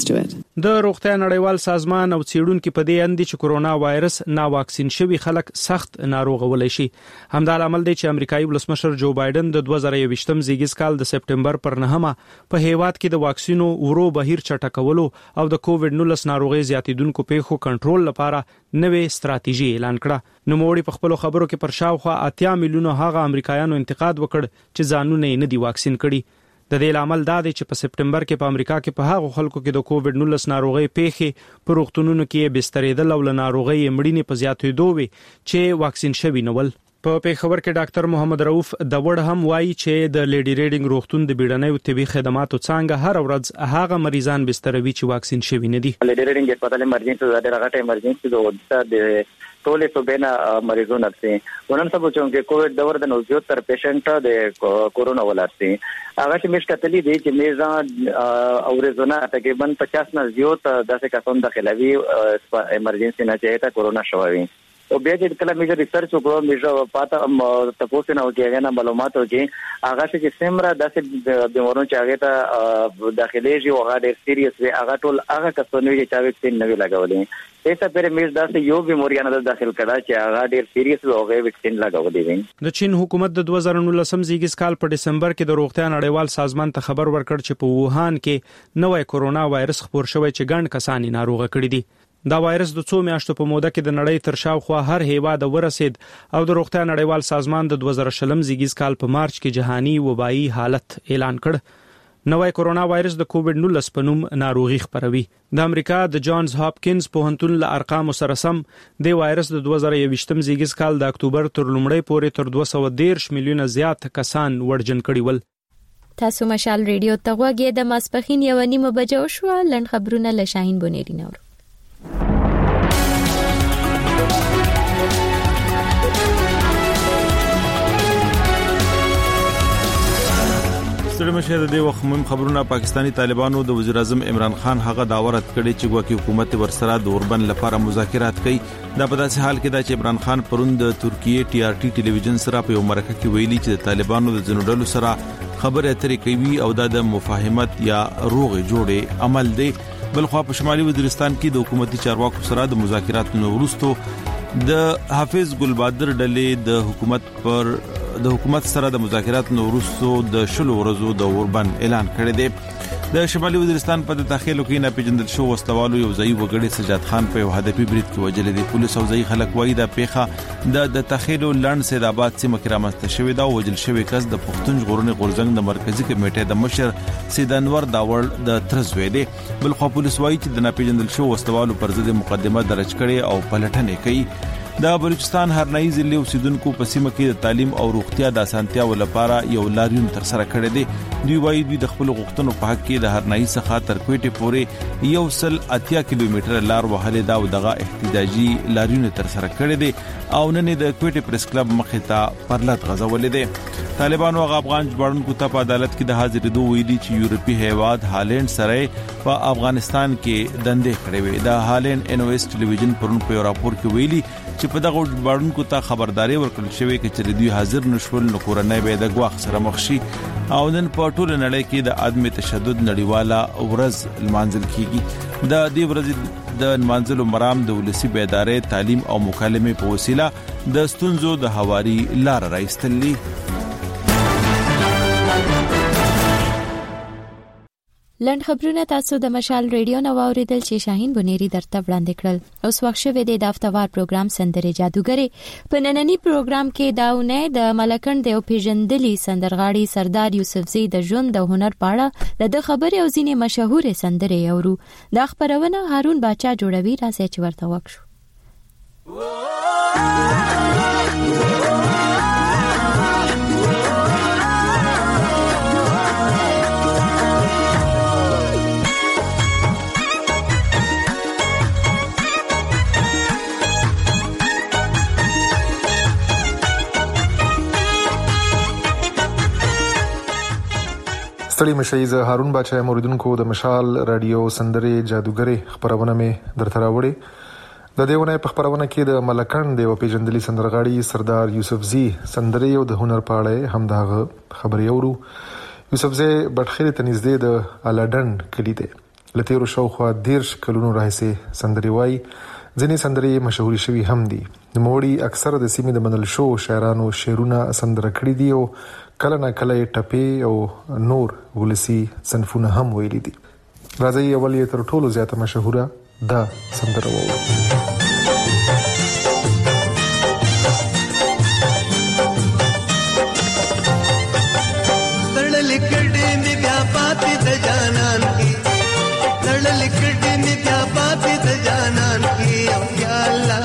د روغتیا نړیوال سازمان او څېړونکو په دې اند چې کورونا وایرس نا واکسین شوی خلک سخت ناروغولای شي. همدا عمل دی چې امریکایي ولسمشر جو بایدن د 2021م زیږیز کال د سپټمبر پر 9مه په هیواد کې د واکسینو ورو بهیر چټکولو او د کووډ 19 ناروغي زیاتیدونکو پیښو کنټرول لپاره نوې ستراتیژي اعلان کړه. نو موړي په خپل خبرو کې پر شاوخوا 80 میلیونه هغه امریکایانو انتقاد وکړ چې ځانونه یې نه دي واکسین کړي. د دې عمل دا دی چې په سپټمبر کې په امریکا کې په هغو خلکو کې د کووډ 19 ناروغي پیښې په روغتونونو کې بسترېدل او له ناروغي مړینې په زیاتېدو وي چې واکسین شوي نه ول. په پیښور کې ډاکټر محمد رؤف داوړ هم وایي چې د لیډي ریډینګ روغتون د بیړنیو طبي خدماتو څنګه هر ورځ هغه مریضان بستروي چې واکسین شوي نه دي. لیډي ریډینګ هسپتال ایمرجنسي د راغټه ایمرجنسي د ټولې صوبینا مریضونو نفسي ونن سبو چې کووډ دور د 79 پیشنټ د کورونا ولارسي هغه چې مش کتلې دي چې میزان اورزونه تقریبا 50 نه زیات داسې کسان داخلوي ایمرجنسي نه چې تا کورونا شوی او بیا چې کله موږ ریسرچ وکړو موږ پاته تاسو نه وکړو نه معلومات وکړي هغه چې سیمرا داسې بیمارونو چې هغه ته داخلي شي او هغه ډېر سیریس وي هغه ټول هغه کسانو چې ویکسین نه لګولې ایسا پر موږ داسې یو بیماریانه داخل کړه چې هغه ډېر سیریس وي او هغه ویکسین لګولې. د چین حکومت د 2019 زیږیز کال په دسمبر کې د روغتیا نړیوال سازمان ته خبر ورکړ چې په ووهان کې نوې کورونا وایرس خپور شوی چې ګڼ کسان ناروغه کړي دي. دا وایرس د 2 میاشتو په موده کې د نړۍ تر شاوخوا هر هیواد ورسید او د روغتیا نړیوال سازمان د 2020 زیږیز کال په مارچ کې جهاني وبایي حالت اعلان کړ. نوې کورونا وایرس د کووډ 19 په نوم ناروغي خپروي. د امریکا د جانز هاپکینز پوهنتون له ارقامو سره سم د وایرس د 2021م زیږیز کال د اکتوبر تر لومړۍ پورې تر 213 میلیونه زیات کسان ورجن کړي ول. تاسو مشال ریډیو ته غوږی د ماسپخین 1:30 بجو شو. لند خبرونه له شاهین بونيري نور. ستړي مشه د دې وخت مهم خبرونه. پاکستانی طالبانو د وزیر اعظم عمران خان هغه داورت کړي چې ګواکې حکومت ورسره د اوربن لپاره مذاکرات کوي. دا په داسې حال کې دا چې عمران خان پروند د ترکیه TRT ټلویزیون سره په یو مرکه کې ویلي چې د طالبانو د ځنوډلو سره خبرې اترې کوي او دا د مفاهمت یا روغې جوړې عمل دی. بلخوا په شمالي وزیرستان کې د حکومتي چارواکو سره د مذاکراتو وروسته د حافظ ګلبادر ډلې د حکومت سره د مذاکراتو وروسته د شلو ورځو د اوربن اعلان کړی دی. د شمالي وزیرستان په داخلو کې ناپېژندل شو وسلوالو یو ځای وګړي سجاد خان په یو هدفي برید کې وجل دي. پولیس او ځای خلک وایي دا پیښه د تخیلو لند سیدآباد سیمه کې رامنځته شوې ده. وجل شوی کس د پښتون ژغورنې غورځنګ د مرکزی کمیټې د مشر سید انور داوړ د ترزوی دی. بل خو پولیس وایي چې د ناپېژندل شو وسلوالو پر ضد مقدمه درج کړي او پلټنې کوي. د بلوچستان هرنايي ضلع اوسیدونکو په سیمه کې د تعلیم او روغتیا د اسانتیاو لپاره یو لاریون تر سره کړی دی. دوی وایي د خپل غوښتنو په حق کې د هرنايي څخه تر کوټې پورې 180 کیلومتر لار وهلې دا او دغه احتجاجي لاریون تر سره کړی دی او نن د کوټې پریس کلب مخې ته پرلط غځولې دی. طالبانو افغان ژباړونکو ته په عدالت کې د حاضرېدو ویلي چې یورپی هیواد هالند سره په افغانستان کې دندې کړې وي. د هالند NOS ټلویزیون پرون په راپور کې ویلي چې په دغه ژباړونکو ته خبرداري ورکړل شوې چې دوی حاضر نشول نو کورنۍ به د ګواښ سره مخ شي او نن په ټوله نړۍ کې د عدم تشدد نړیواله ورځ لمانځل کیږي. د دې ورځې د منځلو مرام د ولسی بیدارۍ تعلیم او مکالمې په وسیله د ستونزو د هواري لار راایستلې. لند خبرونه تاسو د مشال ریډیو نو اوریدل چې شاهین بونيري درته وړاندې کړل. اوس وخت شوه د هفتهوار پروګرام سندره جادوګری. په نننی پروګرام کې داونه د ملکند او پیژندلي سندرغاړي سردار یوسفزي د ژوند او هنر په اړه د خبرې او ځینې مشهور سندرې اورو. د خبرونه هارون باچا جوړوي راځي چې ورته وکړو. ستړي مشي زه هارون باچا موریدونکو د مشال رادیو سندره جادوګری خبرونه می درته راوړي. د دیونه په خبرونه کې د ملکند او پیژندلي سندرغاړي سردار یوسفزي سندره او د هنر په اړه هم دغه خبري اورو. یوسفزي بټخيري تنزدې د الادن کلی دی. لته رو شوخه 10 کلونو راهسي سندري وای. ځینې سندري مشهوري شوی هم دي. د موړي اکثر د سیمې د منل شو شاعرانو شعرونه سندره کړی دي او کله نه کله ټپي او نور ولسی صنفونه هم ویلي دي. راځي اول یې تر ټولو زیاته مشهوره دا سندره وو. تړل کډې می بیا پاتې د جانان کی تړل کډې می بیا پاتې د جانان کی یا الله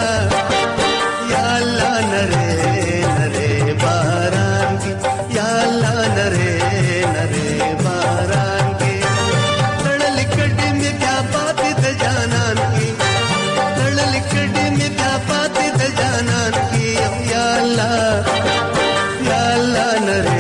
نره نره باران کی یا الله نره نره باران کی تړل کډې می بیا پاتې د جانان کی تړل کډې می بیا پاتې د جانان کی یا الله نره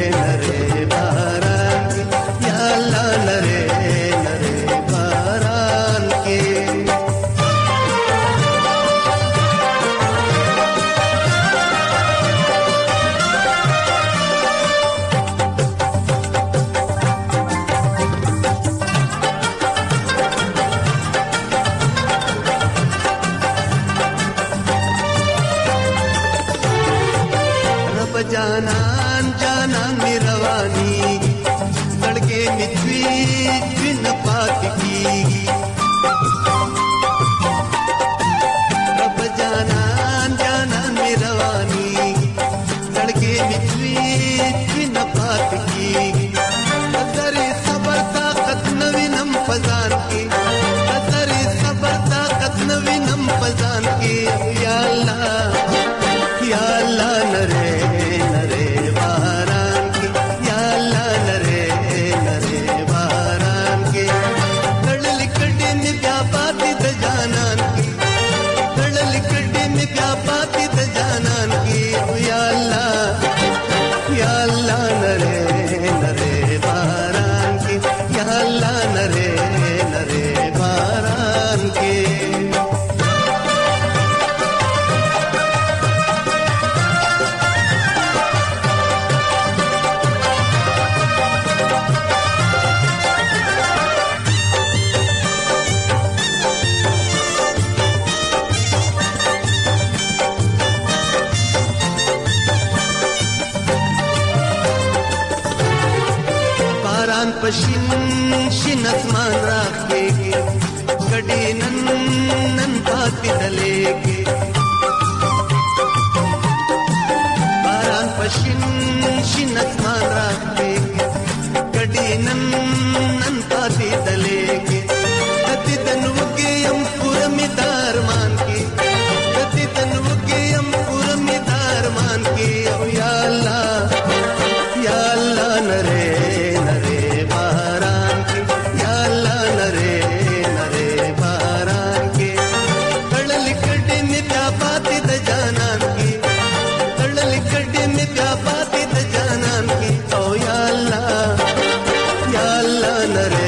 جانان جانان می روانی لڑکے متوی بن پات کی رب جانان جانان می روانی لڑکے متوی بن پات کی قدر صبر طاقت نوینم فزان کی قدر صبر طاقت نوینم فزان کی یا اللہ نرے نرے باران کی یا اللہ نرے باران پشین شین اسمان راکېږي کډې نن پاتې دلېږي باران پشین شین اسمان راکېږي کډې نن پاتې دلېږي کتی تنوږي ام پوره می دارمان کې کتی تنوږي ام پوره می دارمان کې او یا الله نره نره باران کې یا الله نره نره باران کې تړل کډې می بیا پاتې د جانان کې تړل کډې می بیا پاتې د جانان کې او یا الله نره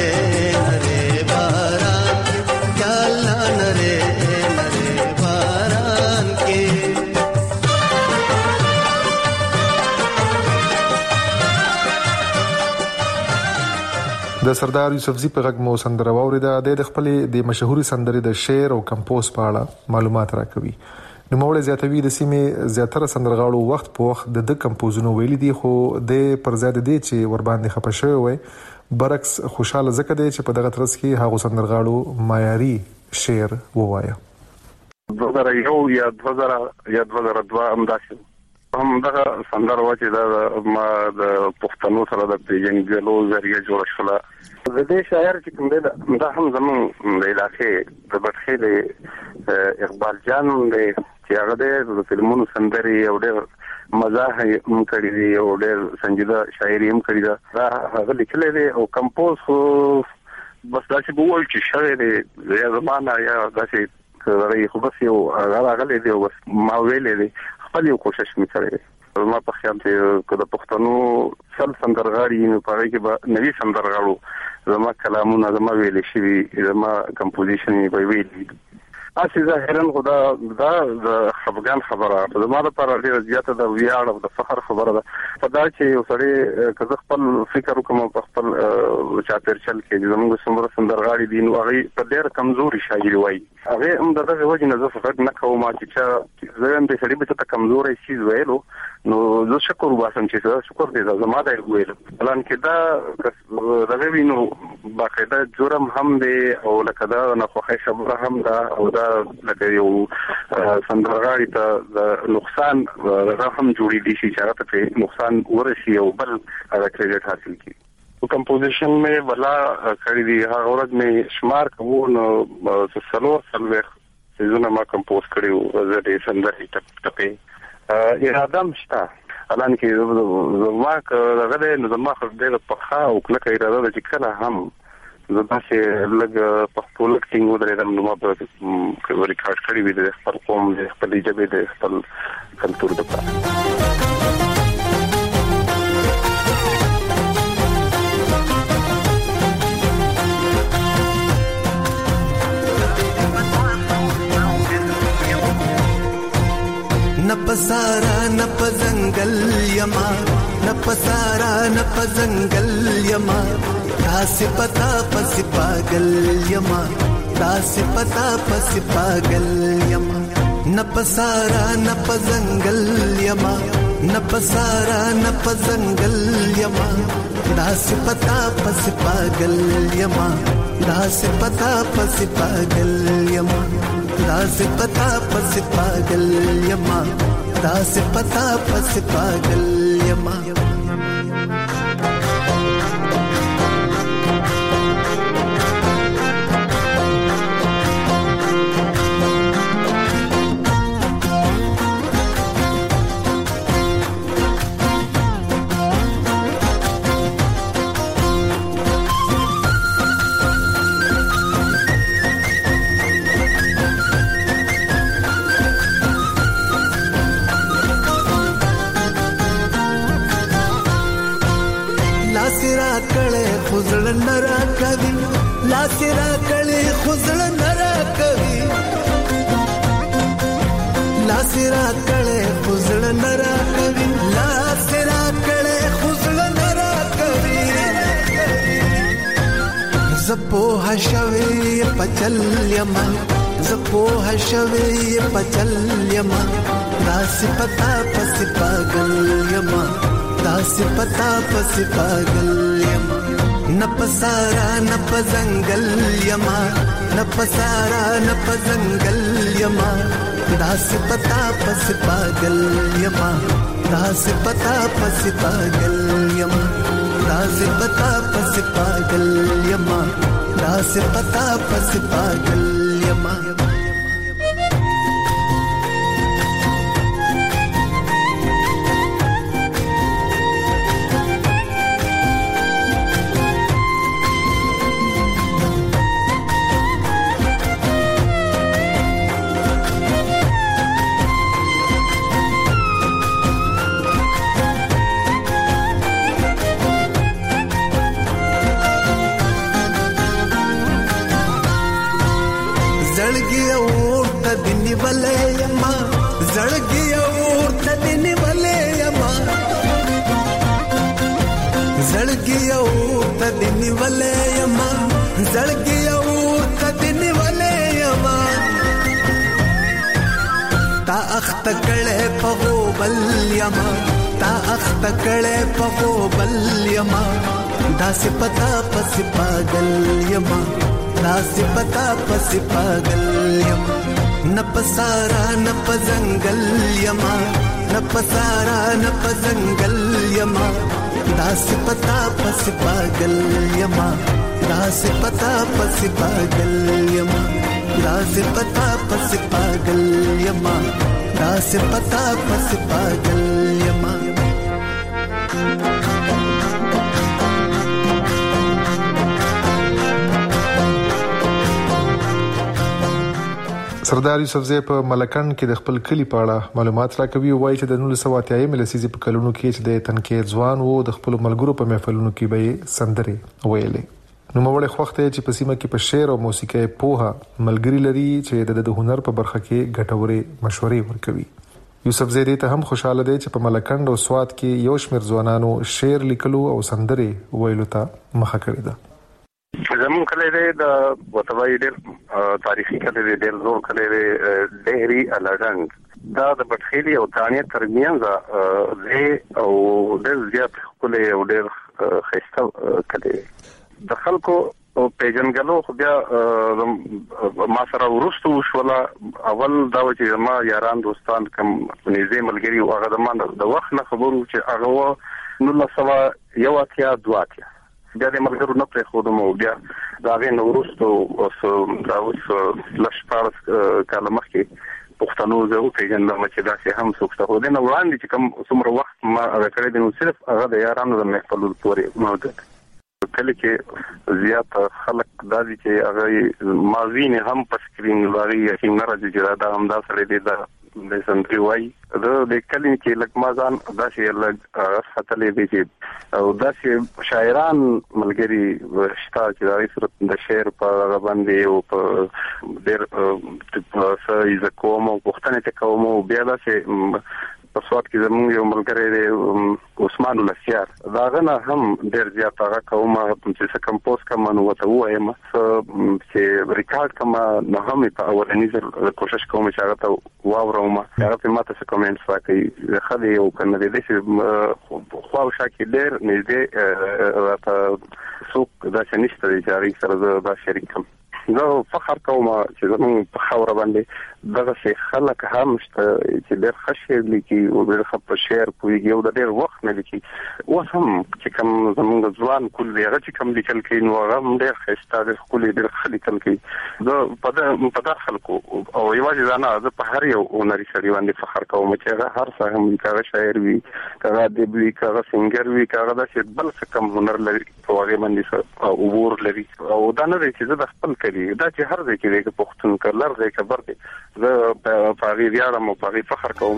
د سردار یوسفزي په غږ مو سندره واوریده. د خپلې د مشهوري سندرې د شعر او کمپوز په اړه معلومات راکوي. نوموړی زیاتوي د سیمې زیاتره سندرغاړو وخت په وخت د کمپوزونو ویلي دي خو د پر زیات دي چې ور باندې خپه شوی وي برعکس خوشاله ځکه دی چې په دغه ترڅ کې هغه سندرغاړو معیاري شعر ووایه. 2001 یا 2002 همداسې هم دغه سندره و چې ما د پښتنو سره د پیژنګلو ذریعہ جوړ شوله. د دې شاعر چې کوم دی دا هم زمون د علاقې د بټخې د اقبال جان دی چې هغه د فلمونو سندري او ډېر مزاح هم کړی دی او ډېر سنجیده شاعري هم کړی ده. دا هغه لیکلی دی او کمپوز خو بس داسې به ووایو چې شوی دی یا زمانه یا داسې خو بس یو هغه راغلی دی او بس ما ویلی دی خپل یو کوشش مې کړی دی. ما په خیال چې که د پښتنو سل سندرغاړي نو په هغې کې به نوي سندرغاړو زما کلامونه زما ویلې شوي زما کمپوزیشن یې به ویلي هسې ظاهرا خو دا د خفګان خبره زما دپاره ډېره زیاته د ویاړ او د فخر خبره ده په دا چې یو سړی که زه خپل فکر وکړم په خپل چاپېرچل کې چې زموږ څومره سندرغاړي دي نو هغوی په ډېره کمزوري شاعري وایي هغې هم د دغې وجې نه زه فکر نه کوم چې چا زه هم دې سړي به چاته کمزوری څیز ویلو نو زه شکر وباسم چې شکر دی زما دی ویلو حالانکې دا دغه وي نو باقاعده جرم هم دی او لکه دا ناخوښۍ خبره هم ده او دا لکه یو سندرغاړي ته د نقصان هغه هم جوړېدی شي چې هغه ته نقصان ورسي او بل هغه کریډټ حاصل کړي. کمپوزیشن مې ولا کړی دی هغه ورځ مې شمار کوو نو څلور سیزونه ما کمپوز کړي وو زه دې سندرې ټپې اراده هم شته حالانکې زما که هغه دی نو زما خو ډېره پخه او کلکه اراده ده چې کله هم زه داسې لږ پښتو لږ ټینګ ودرېدم نو ما به ریکارډ کړي وي د خپل قوم د خپلې ژبې د خپل کلتور دپاره. نپسارا نپزنگل یما نپسارا نپزنگل یما داسی پتا پسی پاگل یما داسی پتا پسی پاگل یما نپسارا نپزنگل یما نپسارا نپزنگل یما داسی پتا پسی پاگل یما داسی پتا پسی پاگل یما داسی پتا پسی پاگل یما داسی پتا پسی پاگل یما. खुजल नरा कवि लासिरा कले खुजल नरा कवि लासिरा कले खुजल नरा कवि लासिरा कले खुजल नरा कवि जपो हशवे पचल यमा जपो हशवे पचल यमा दासी पता पसी पागल यमा दासी पता पसी पागल यमा نپسارا نپزنگل یما نپسارا نپزنگل یما داس پتا پس پاگل یما داس پتا پس پاگل یما داس پتا پس پاگل یما داس پتا پس پاگل یما تکړه په بل یما تا اخ تکړه په بل یما داس پتا پس پاگل یما داس پتا پس پاگل یما نپسارا نپزنگل یما نپسارا نپزنگل یما داس پتا پس پاگل یما داس پتا پس پاگل یما داس پتا پس پاگل یما داس پتا پس پاگل یما سردار یوسفزی په ملکن کې د خپل کلی په اړه معلومات راکوي او وايي چې د 1980 لسیزې په کلونو کې چې د تنکي ځوان وو د خپل ملګرو په محفلونو کې به سندري ویلې نو موږ خوښته چې په سیمه کې په شعر او موسیقي پوها ملګری لري چې د هنر په برخه کې ګټورې مشورې ورکوي یوسفزی ته هم خوشاله دی چې په ملکند او سواد کې یو شمېر ځوانانو شعر لیکلو او سندري ویلو ته مخه کړې ده زمون کله د وتوای ډېر تاریخي کله ډېر زور کله ډېری الګنګ دا د بټخيلي او تانیه ترمنځ او ډېر زیات کله او ډېر خسته کله د خلکو پیژنګلو خو بیا ما سره ورستو شولا اول دا چې ما یاران دوستان کوم نږدې ملګری او هغه د وخت نه خبرو چې هغه نو لسوا یو اتیا دواتیا بیا د ملګرو نه پرې خودم او بیا دا غي نورستو دا اوس لښپارس کله مخکې پښتنو زه پیژنم چې دا څه هم څوک ته ودی نه وړاندې چې کوم څومره وخت ما هغه کړی دی نو صرف هغه د یارانو د محفلو پورې موجود کله کې زیات خلک داسې چې هغه مازین هم په سکرین لري چې نه راځي چې دا هم دا سره دی دا د سندري وای د کلین کې لکه مازان داسې لګ خطلې دی چې او داسې شاعران ملګری شتا چې دای صورت د شعر په باندې او په ډېر سایز کوم او پښتنه ته کوم بیا داسې په سواد کې زموږ یو ملګری دی عثمان لسیار دا غنه هم ډېر زیات هغه کومه چې کمپوز کوم نو وته وایم چې ریکارډ کوم نو هم په اولنی ځل کوشش کوم چې هغه ته واورم هغه په ماته څه کومنټس راکړي خالي او کنه دې چې خو شاکې ډېر نږدې راته څوک دا چې نشته چې هغه سره دا شریکم زه فخر کوم چې زموږ په خاور باندې دغه څه خلک هم چې ډېر خشیر لیکي او ډېر په شعر پوهیږي او ډېر وخت نه لیکي اوس هم چې کوم زموږ ځوان کول دی هغه چې کوم لیکل کوي نو هغه ډېر ښایسته دی خو ډېر ښه لیکل کوي زه په دغه خلکو او یوازې نه زه په هر یو هنري سړي باندې فخر کوم چې هغه هر څه هم هغه شاعر وي هغه ادیب وي هغه سنگر وي هغه داسې بل څه کوم هنر لري او هغه باندې عبور لري او دا نه دی چې زه د خپل کوي دا چې هر ځای کې دی پښتون کلر دی خبر دی زه په هغه ویاړم او په هغه فخر کوم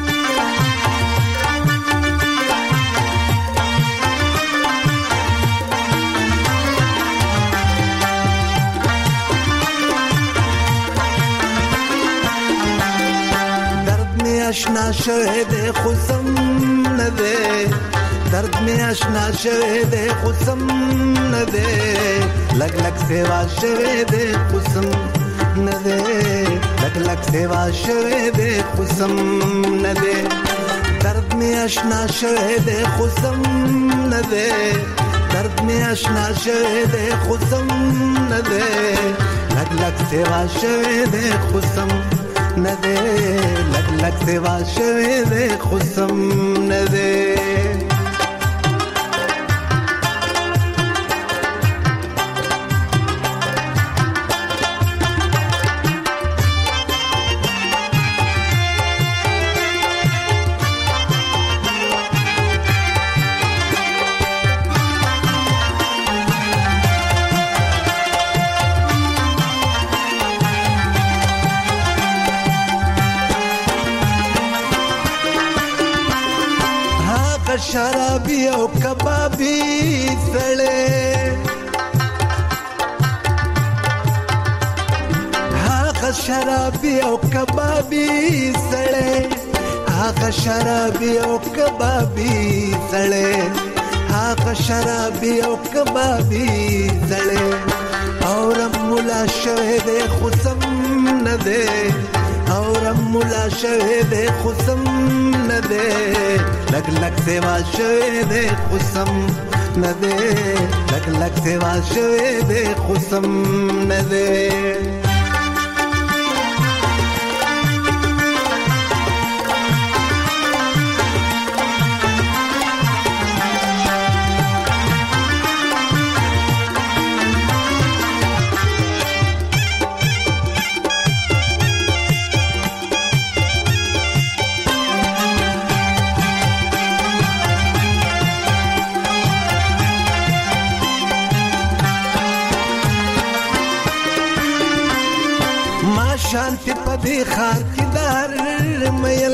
درد میں آشنا شاید خصم نہ دے درد میں آشنا شاید خصم نہ دے لگ لگ سیوا شاید خصم نہ دے لگ لگ سیوا شاید خصم نہ دے درد میں آشنا شاید خصم نہ دے درد میں ناشنا شوه ده خصم نده لگ لگ سوا شوه ده خصم نده لگ لگ سوا شوه ده خصم نده شرابي او کبابي سړې هغه شرابي او کبابي سړې هغه شرابي او کبابي سړې هغه شرابي او کبابي سړې اور مولا شوه دې خصم نه دې اور مولا شوه دې خصم نه دې لگ لگ سوا شوه دے خصم ندے لگ لگ سوا شوه دے خصم ندے شانتی پدی خار کی دار میل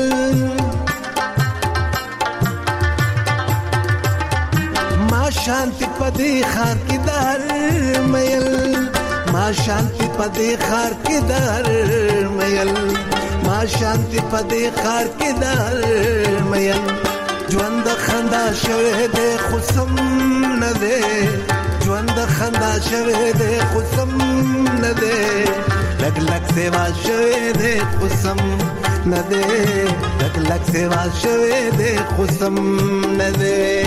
ما شانتی پدی خار کی دار میل ما شانتی پدی خار کی دار میل ما شانتی پدی خار کی دار میل ژوند خندا شوه دې خصم نه دې ژوند خندا شوه دې خصم نه دې لگ لگ سوا شوه دے خصم ندے لگ لگ سوا شوه دے خصم ندے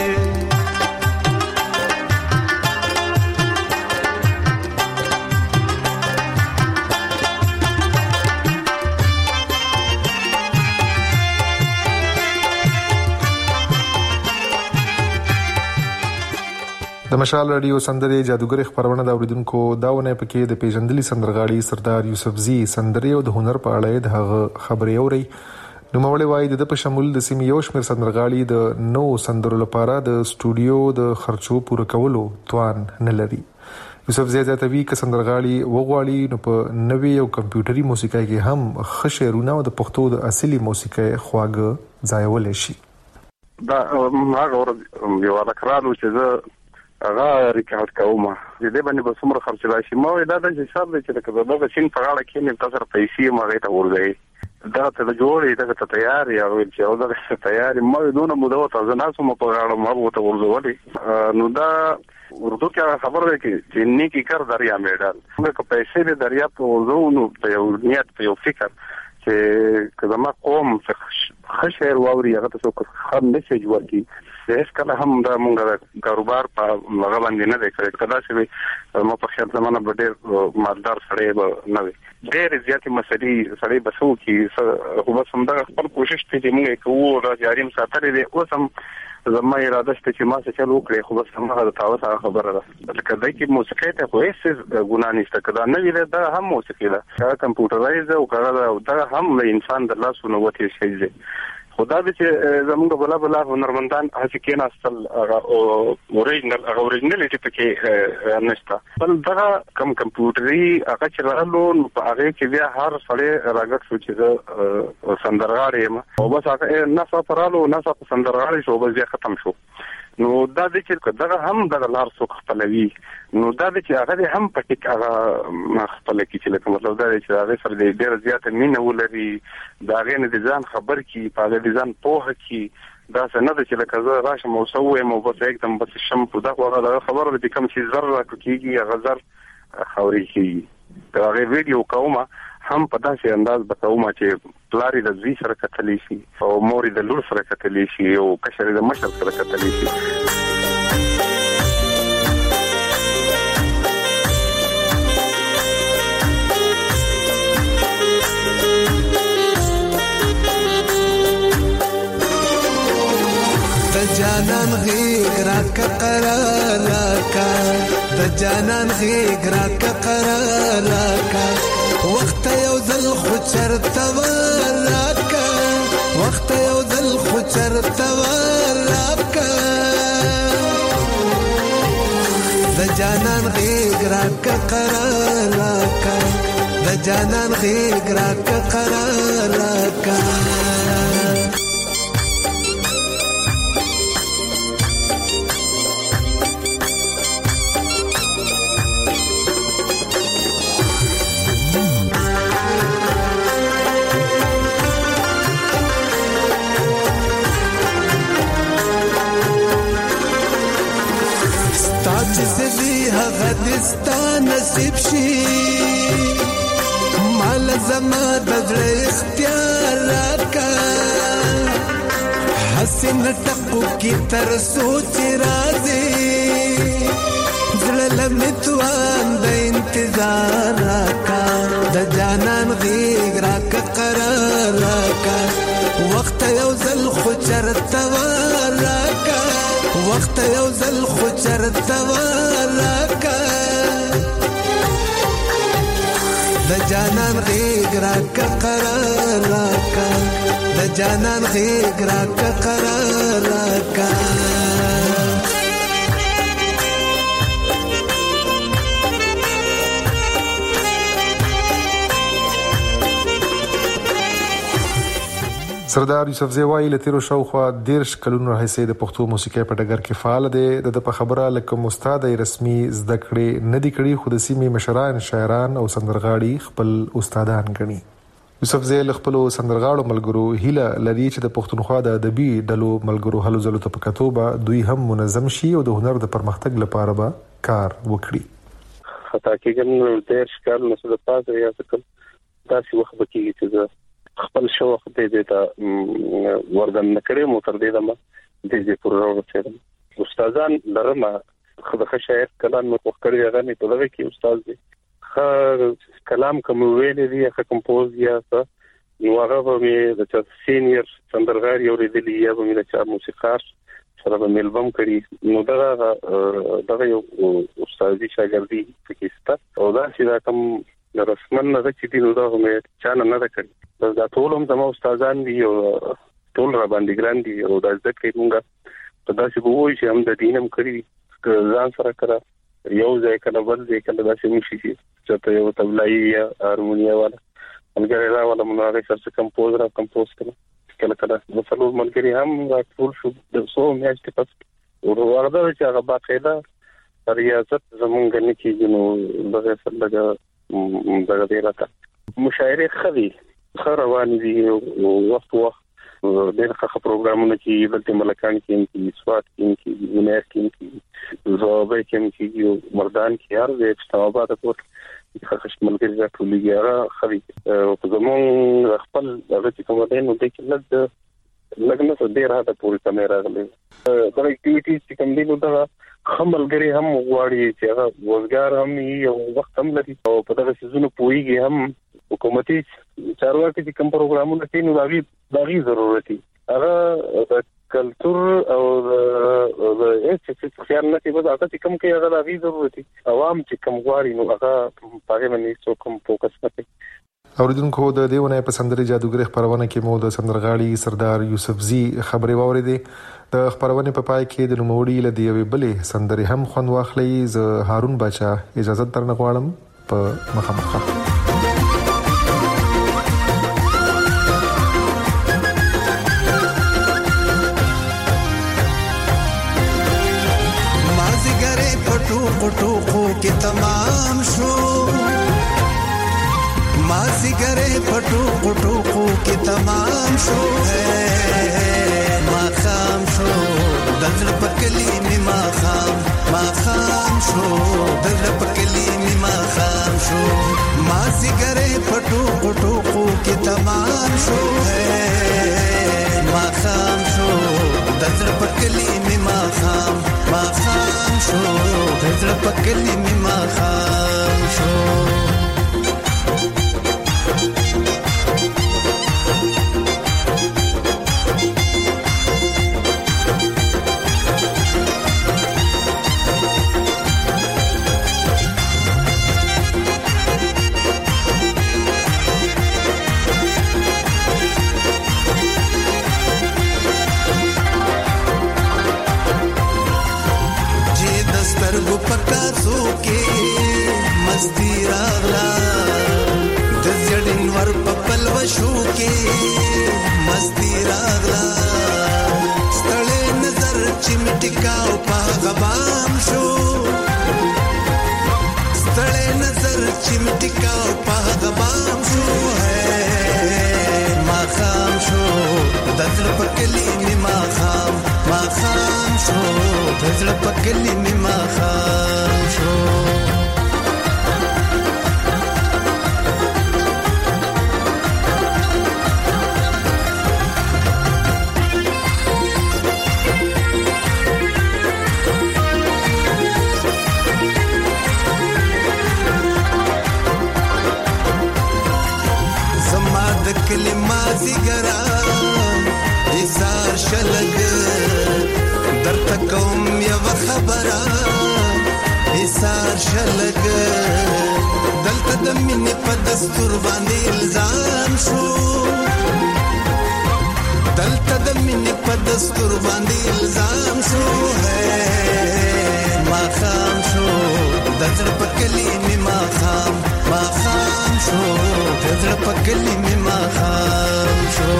د مشال رادیو سندرې جادوګر خبرونه دا اوریدونکو داونه پکې د پیژندلي سندرغاړي سردار یوسفزي سندرې او د هنر په اړه د هغه خبرې اوري نو مولوی وای د په شمول د سیمې یو شمېر سندرغاړي د نو سندرو لپاره د سټوډیو د خرچو پوره کولو توان نه لري یوسفزي ځاتوي ک سندرغاړي وغواړي نو په نوې او کمپیوټري موسیقۍ کې هم خشرونه او د پښتو د اصلي موسیقۍ خواږه ځایول شي دا هغه یو راکرالو چې هغه ریکارډ کوم چې دې باندې به څومره خرچ راشي ما دا د حساب دی چې دا د چین په غاړه کې نه تاسو پیسې ماغه ته ورځي دا ته جوړې دا ته تیار یا چې او دا تیار ما دونه مو ته ځناسو مو په غاړه ما ته ورځولې نو دا اردو کې خبر دی چې نیکی کار دریا میډال موږ پیسې د دریا په ورځو نو په یو نیت په یو فکر چې کله ما قوم خشر واوري هغه ته څوک هم میسج ورکړي هیڅ کله هم دا مونږه کاروبار په هغه باندې نه دی کړی کله چې ما په خیال زمانه به ډېر مالدار سړی به نه وي ډېرې زیاتې مسلې سړی به څه وکړي خو بس همدغه خپل کوشش دی چې مونږ یې کوو را جاري م ساتلی دی اوس هم زما اراده شته چې ما څه چل وکړې خو بس هماغه د تاوس هغه خبره ده لکه دی کې موسیقۍ ته خو هېڅ ګناه نشته که دا نوي دی دا هم موسیقي ده هغه کمپیوټرایز ده او که هغه دا هم د انسان د لاسو نه وتې شی دی خو دا چې زموږ بلا هنرمندان هڅې کېناستل هغه اوریجنالټي پکې نشته بل دغه کم کمپیوټري هغه چې راغلو نو په هغې کې بیا هر سړی راګډ شو چې زه سندرغاړی یم او بس هغه ناڅاپه رالو ناڅاپه سندرغاړی شو بس بیا ختم شو نو دا چې دغه هم دغه لار څوک خپلوي نو دا چې هغه هم په ټیک هغه خپل کې چې لکه مطلب دا چې هغه سره ډېر زیات مینه ولري دا غي نه ځان خبر کی په هغه ځان پوهه کی دا څنګه د چې لکه زه راشم او سوې مو بس एकदम بس شم په دغه خبره د کوم چې ذره کوي غزر خوري کی دا غي ویډیو کومه هم په داسې انداز بتاوم چې پلاری د زوی سره کتلی شي او موري د لور سره کتلی شي او کشر د مشر سره کتلی شي جانان غیږ راکه قرار راکه وخت یو ځل خو چرته راکه وخت یو ځل خو چرته راکه د جانان غیږ راکه قرار راکه د جانان غیږ راکه قرار راکه غدستا نصیب شي مال زما د زړه اختیار راکا حسن ټکو کی تر سوچ راځي زړه لمتوان د انتظار راکا د جانان غیږ راکا قرار راکا وخت یو ځل خو چرته راکا وخت یو ځل خو چرته راکا د جانان غیږ راکا قرار راکا د جانان غیږ راکا قرار راکا سردار یوسفزی وایي له تیرو شاوخوا 10 کلونو راهیسې د پښتو موسیقۍ په ډګر کې فعال دی. د په خبره لکه استاد رسمي زده کړې نه دی کړې، خو د سیمې مشران، شاعران او سندرغاړي خپل استادان ګڼي. یوسفزی له خپل سندرغاړو ملګرو هیله لري چې د پښتونخوا د ادبي ډلو ملګرو هلو ځلو ته په کتو به دوی هم منظم شي او د هنر د پرمختګ لپاره به کار وکړي. خطا کېږم 10 کال نو څه د پاتې یا څه داسې وخت به کېږي چې خپل شوق دې ته وردن نکړې مو تر دې دمه دې پوره ورسېدم. استادان لرمه خدای شاعر کلام مو وکړی هغه نه په دغه کې استاد دی کلام کوم ویلې دی هغه کمپوز یا څه نو هغه به د سینیئر سندرغاړي اوریدلی یا به د چا موسیقار سره به البوم کړی نو دغه یو استادي شاګردي پکې او دا چې دا کوم رسمن نه چې دی نو دا هم چا نه کړی بس دا ټول هم زموږ استادان دي او ټول را باندې ګران دي او دا ځکه موږ په داسې وایو چې هم د دینم کړی ځان سره کړه یو ځای کله بل ځای کله داسې مشي چې ته یو تبلایي یا هارمونیا والا ملګری را ولا مناره سره کمپوز کړه کله مثلا ملګری هم ټول شو د څو میاشتې پس ورغله چې هغه باقاعده ریاضت زمونږ نه کېږي نو دغه سره دغه دی راته مشاعره خدي خروان دي وخت ډېر ښه پروګرامونه کې بلته ملکان کې سواد کې ونیر کې زوبې کې مردان کې هر ځای استوابات ټول خاص ملګری راټولېږي هغه خري په زمون خپل هغه چې کوم دی نو د کې لګنه ډېر هغه پوری کیمرا غلې دا اکټیویټیز چې کوم دی نو دا خملګری هم غواړي چې هغه روزګار هم یو وخت هم لري او په دغه سيزونو پويږي هم حکومتي چارواکي چې کوم پروګرامونه کوي نو داغي ضرورت دي هغه د کلچر او د هیڅ خیال نه کوي هغه چې کوم کې هغه داغي ضرورت دي عوام چې کوم غواړي نو هغه پاره باندې څو کوم فوکس کوي. اوریدونکو د دیونه په سندري جادوګر خبرونه کې مو د سندرغاړي سردار یوسفزی خبري واوریدې. د خبرونه په پای کې د نوموړي لدی وی بلې سندري هم خوند واخلې. ز هارون بچا اجازه درنه غواړم په مخامخ. مازیګره پټو کې تمام شو مازیګره پټو کې تمام شو ما خام شو دل پکلی می ما خام شو دل پکلی می ما خام شو مازیګره پټو کې تمام شو ما خام شو دل پکلی می ما خام شو دل پکلی می ما خام شو سترګو پکاسو کې مستی راغلا د زړین ور په پلوشو کې مستی راغلا ستړې نظر چې مټکاو په غبام شو ستړې نظر چې مټکاو په غبام شو ما خام شو دزل پکلی می ما خام شو دزل پکلی می ما خام شو کلمه زیګرام ایثار شلګ درته کوم یو خبره ایثار شلګ دلته د مینې په دستور باندې الزام شو دلته د مینې په دستور باندې الزام شو ما خام شو دزړ په کلمې ما خام شو دزړ په کلمې ما خام شو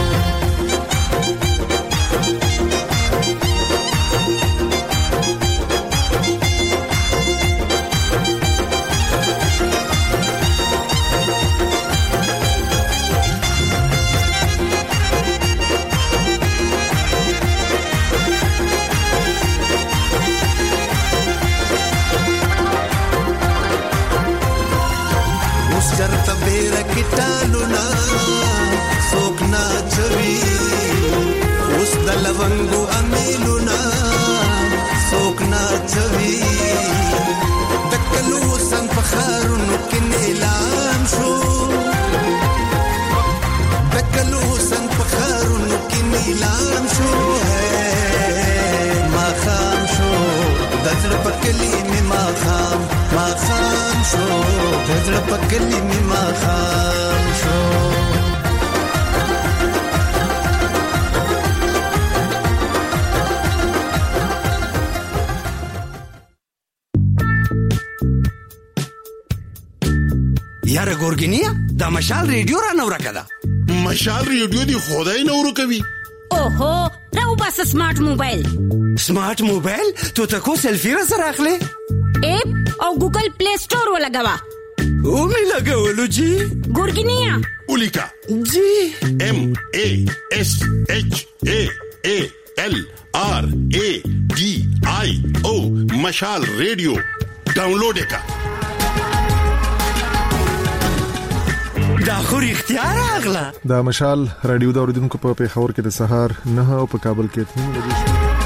چرته بیره کټالو نا څوک نا چوي اوس د لونګو امیلو نا څوک نا چوي دکلو سن فخرونو کې نیلام شو دکلو سن فخرونو کې نیلام شو ما خام شو دزړ پکلی می ما خام شو دزړ پکلی می ما خام شو یاره ګورګینیا دا مشال ریډیو را نو راکړه مشال ریډیو دی خدای نو ورکوي اوهو راو بس سمارټ موبایل تو تکو سیلفی را سره اخلي اپ او ګوګل پلی سٹور ولګوا او می لګولو جی ګورګینیا اولیکا جی MASHALRADIO مشال ریډیو ډاونلوډ کا دا خو اختیار اغلا دا مشال رادیو د اوریدونکو په پیښور کې د سهار 9 او په کابل کې 3 بجې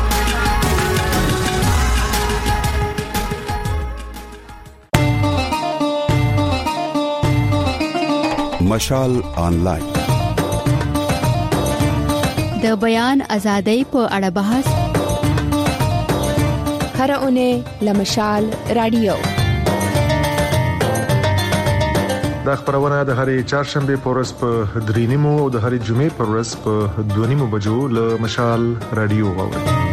مشال آنلاین د بیان ازادۍ په اړه بحث هر اونۍ لمشال رادیو دا خبرونه د هرې چهارشنبه پورس په 3:30 او د هرې جمعې پورس په 2:30 بجو له مشال رادیو واوري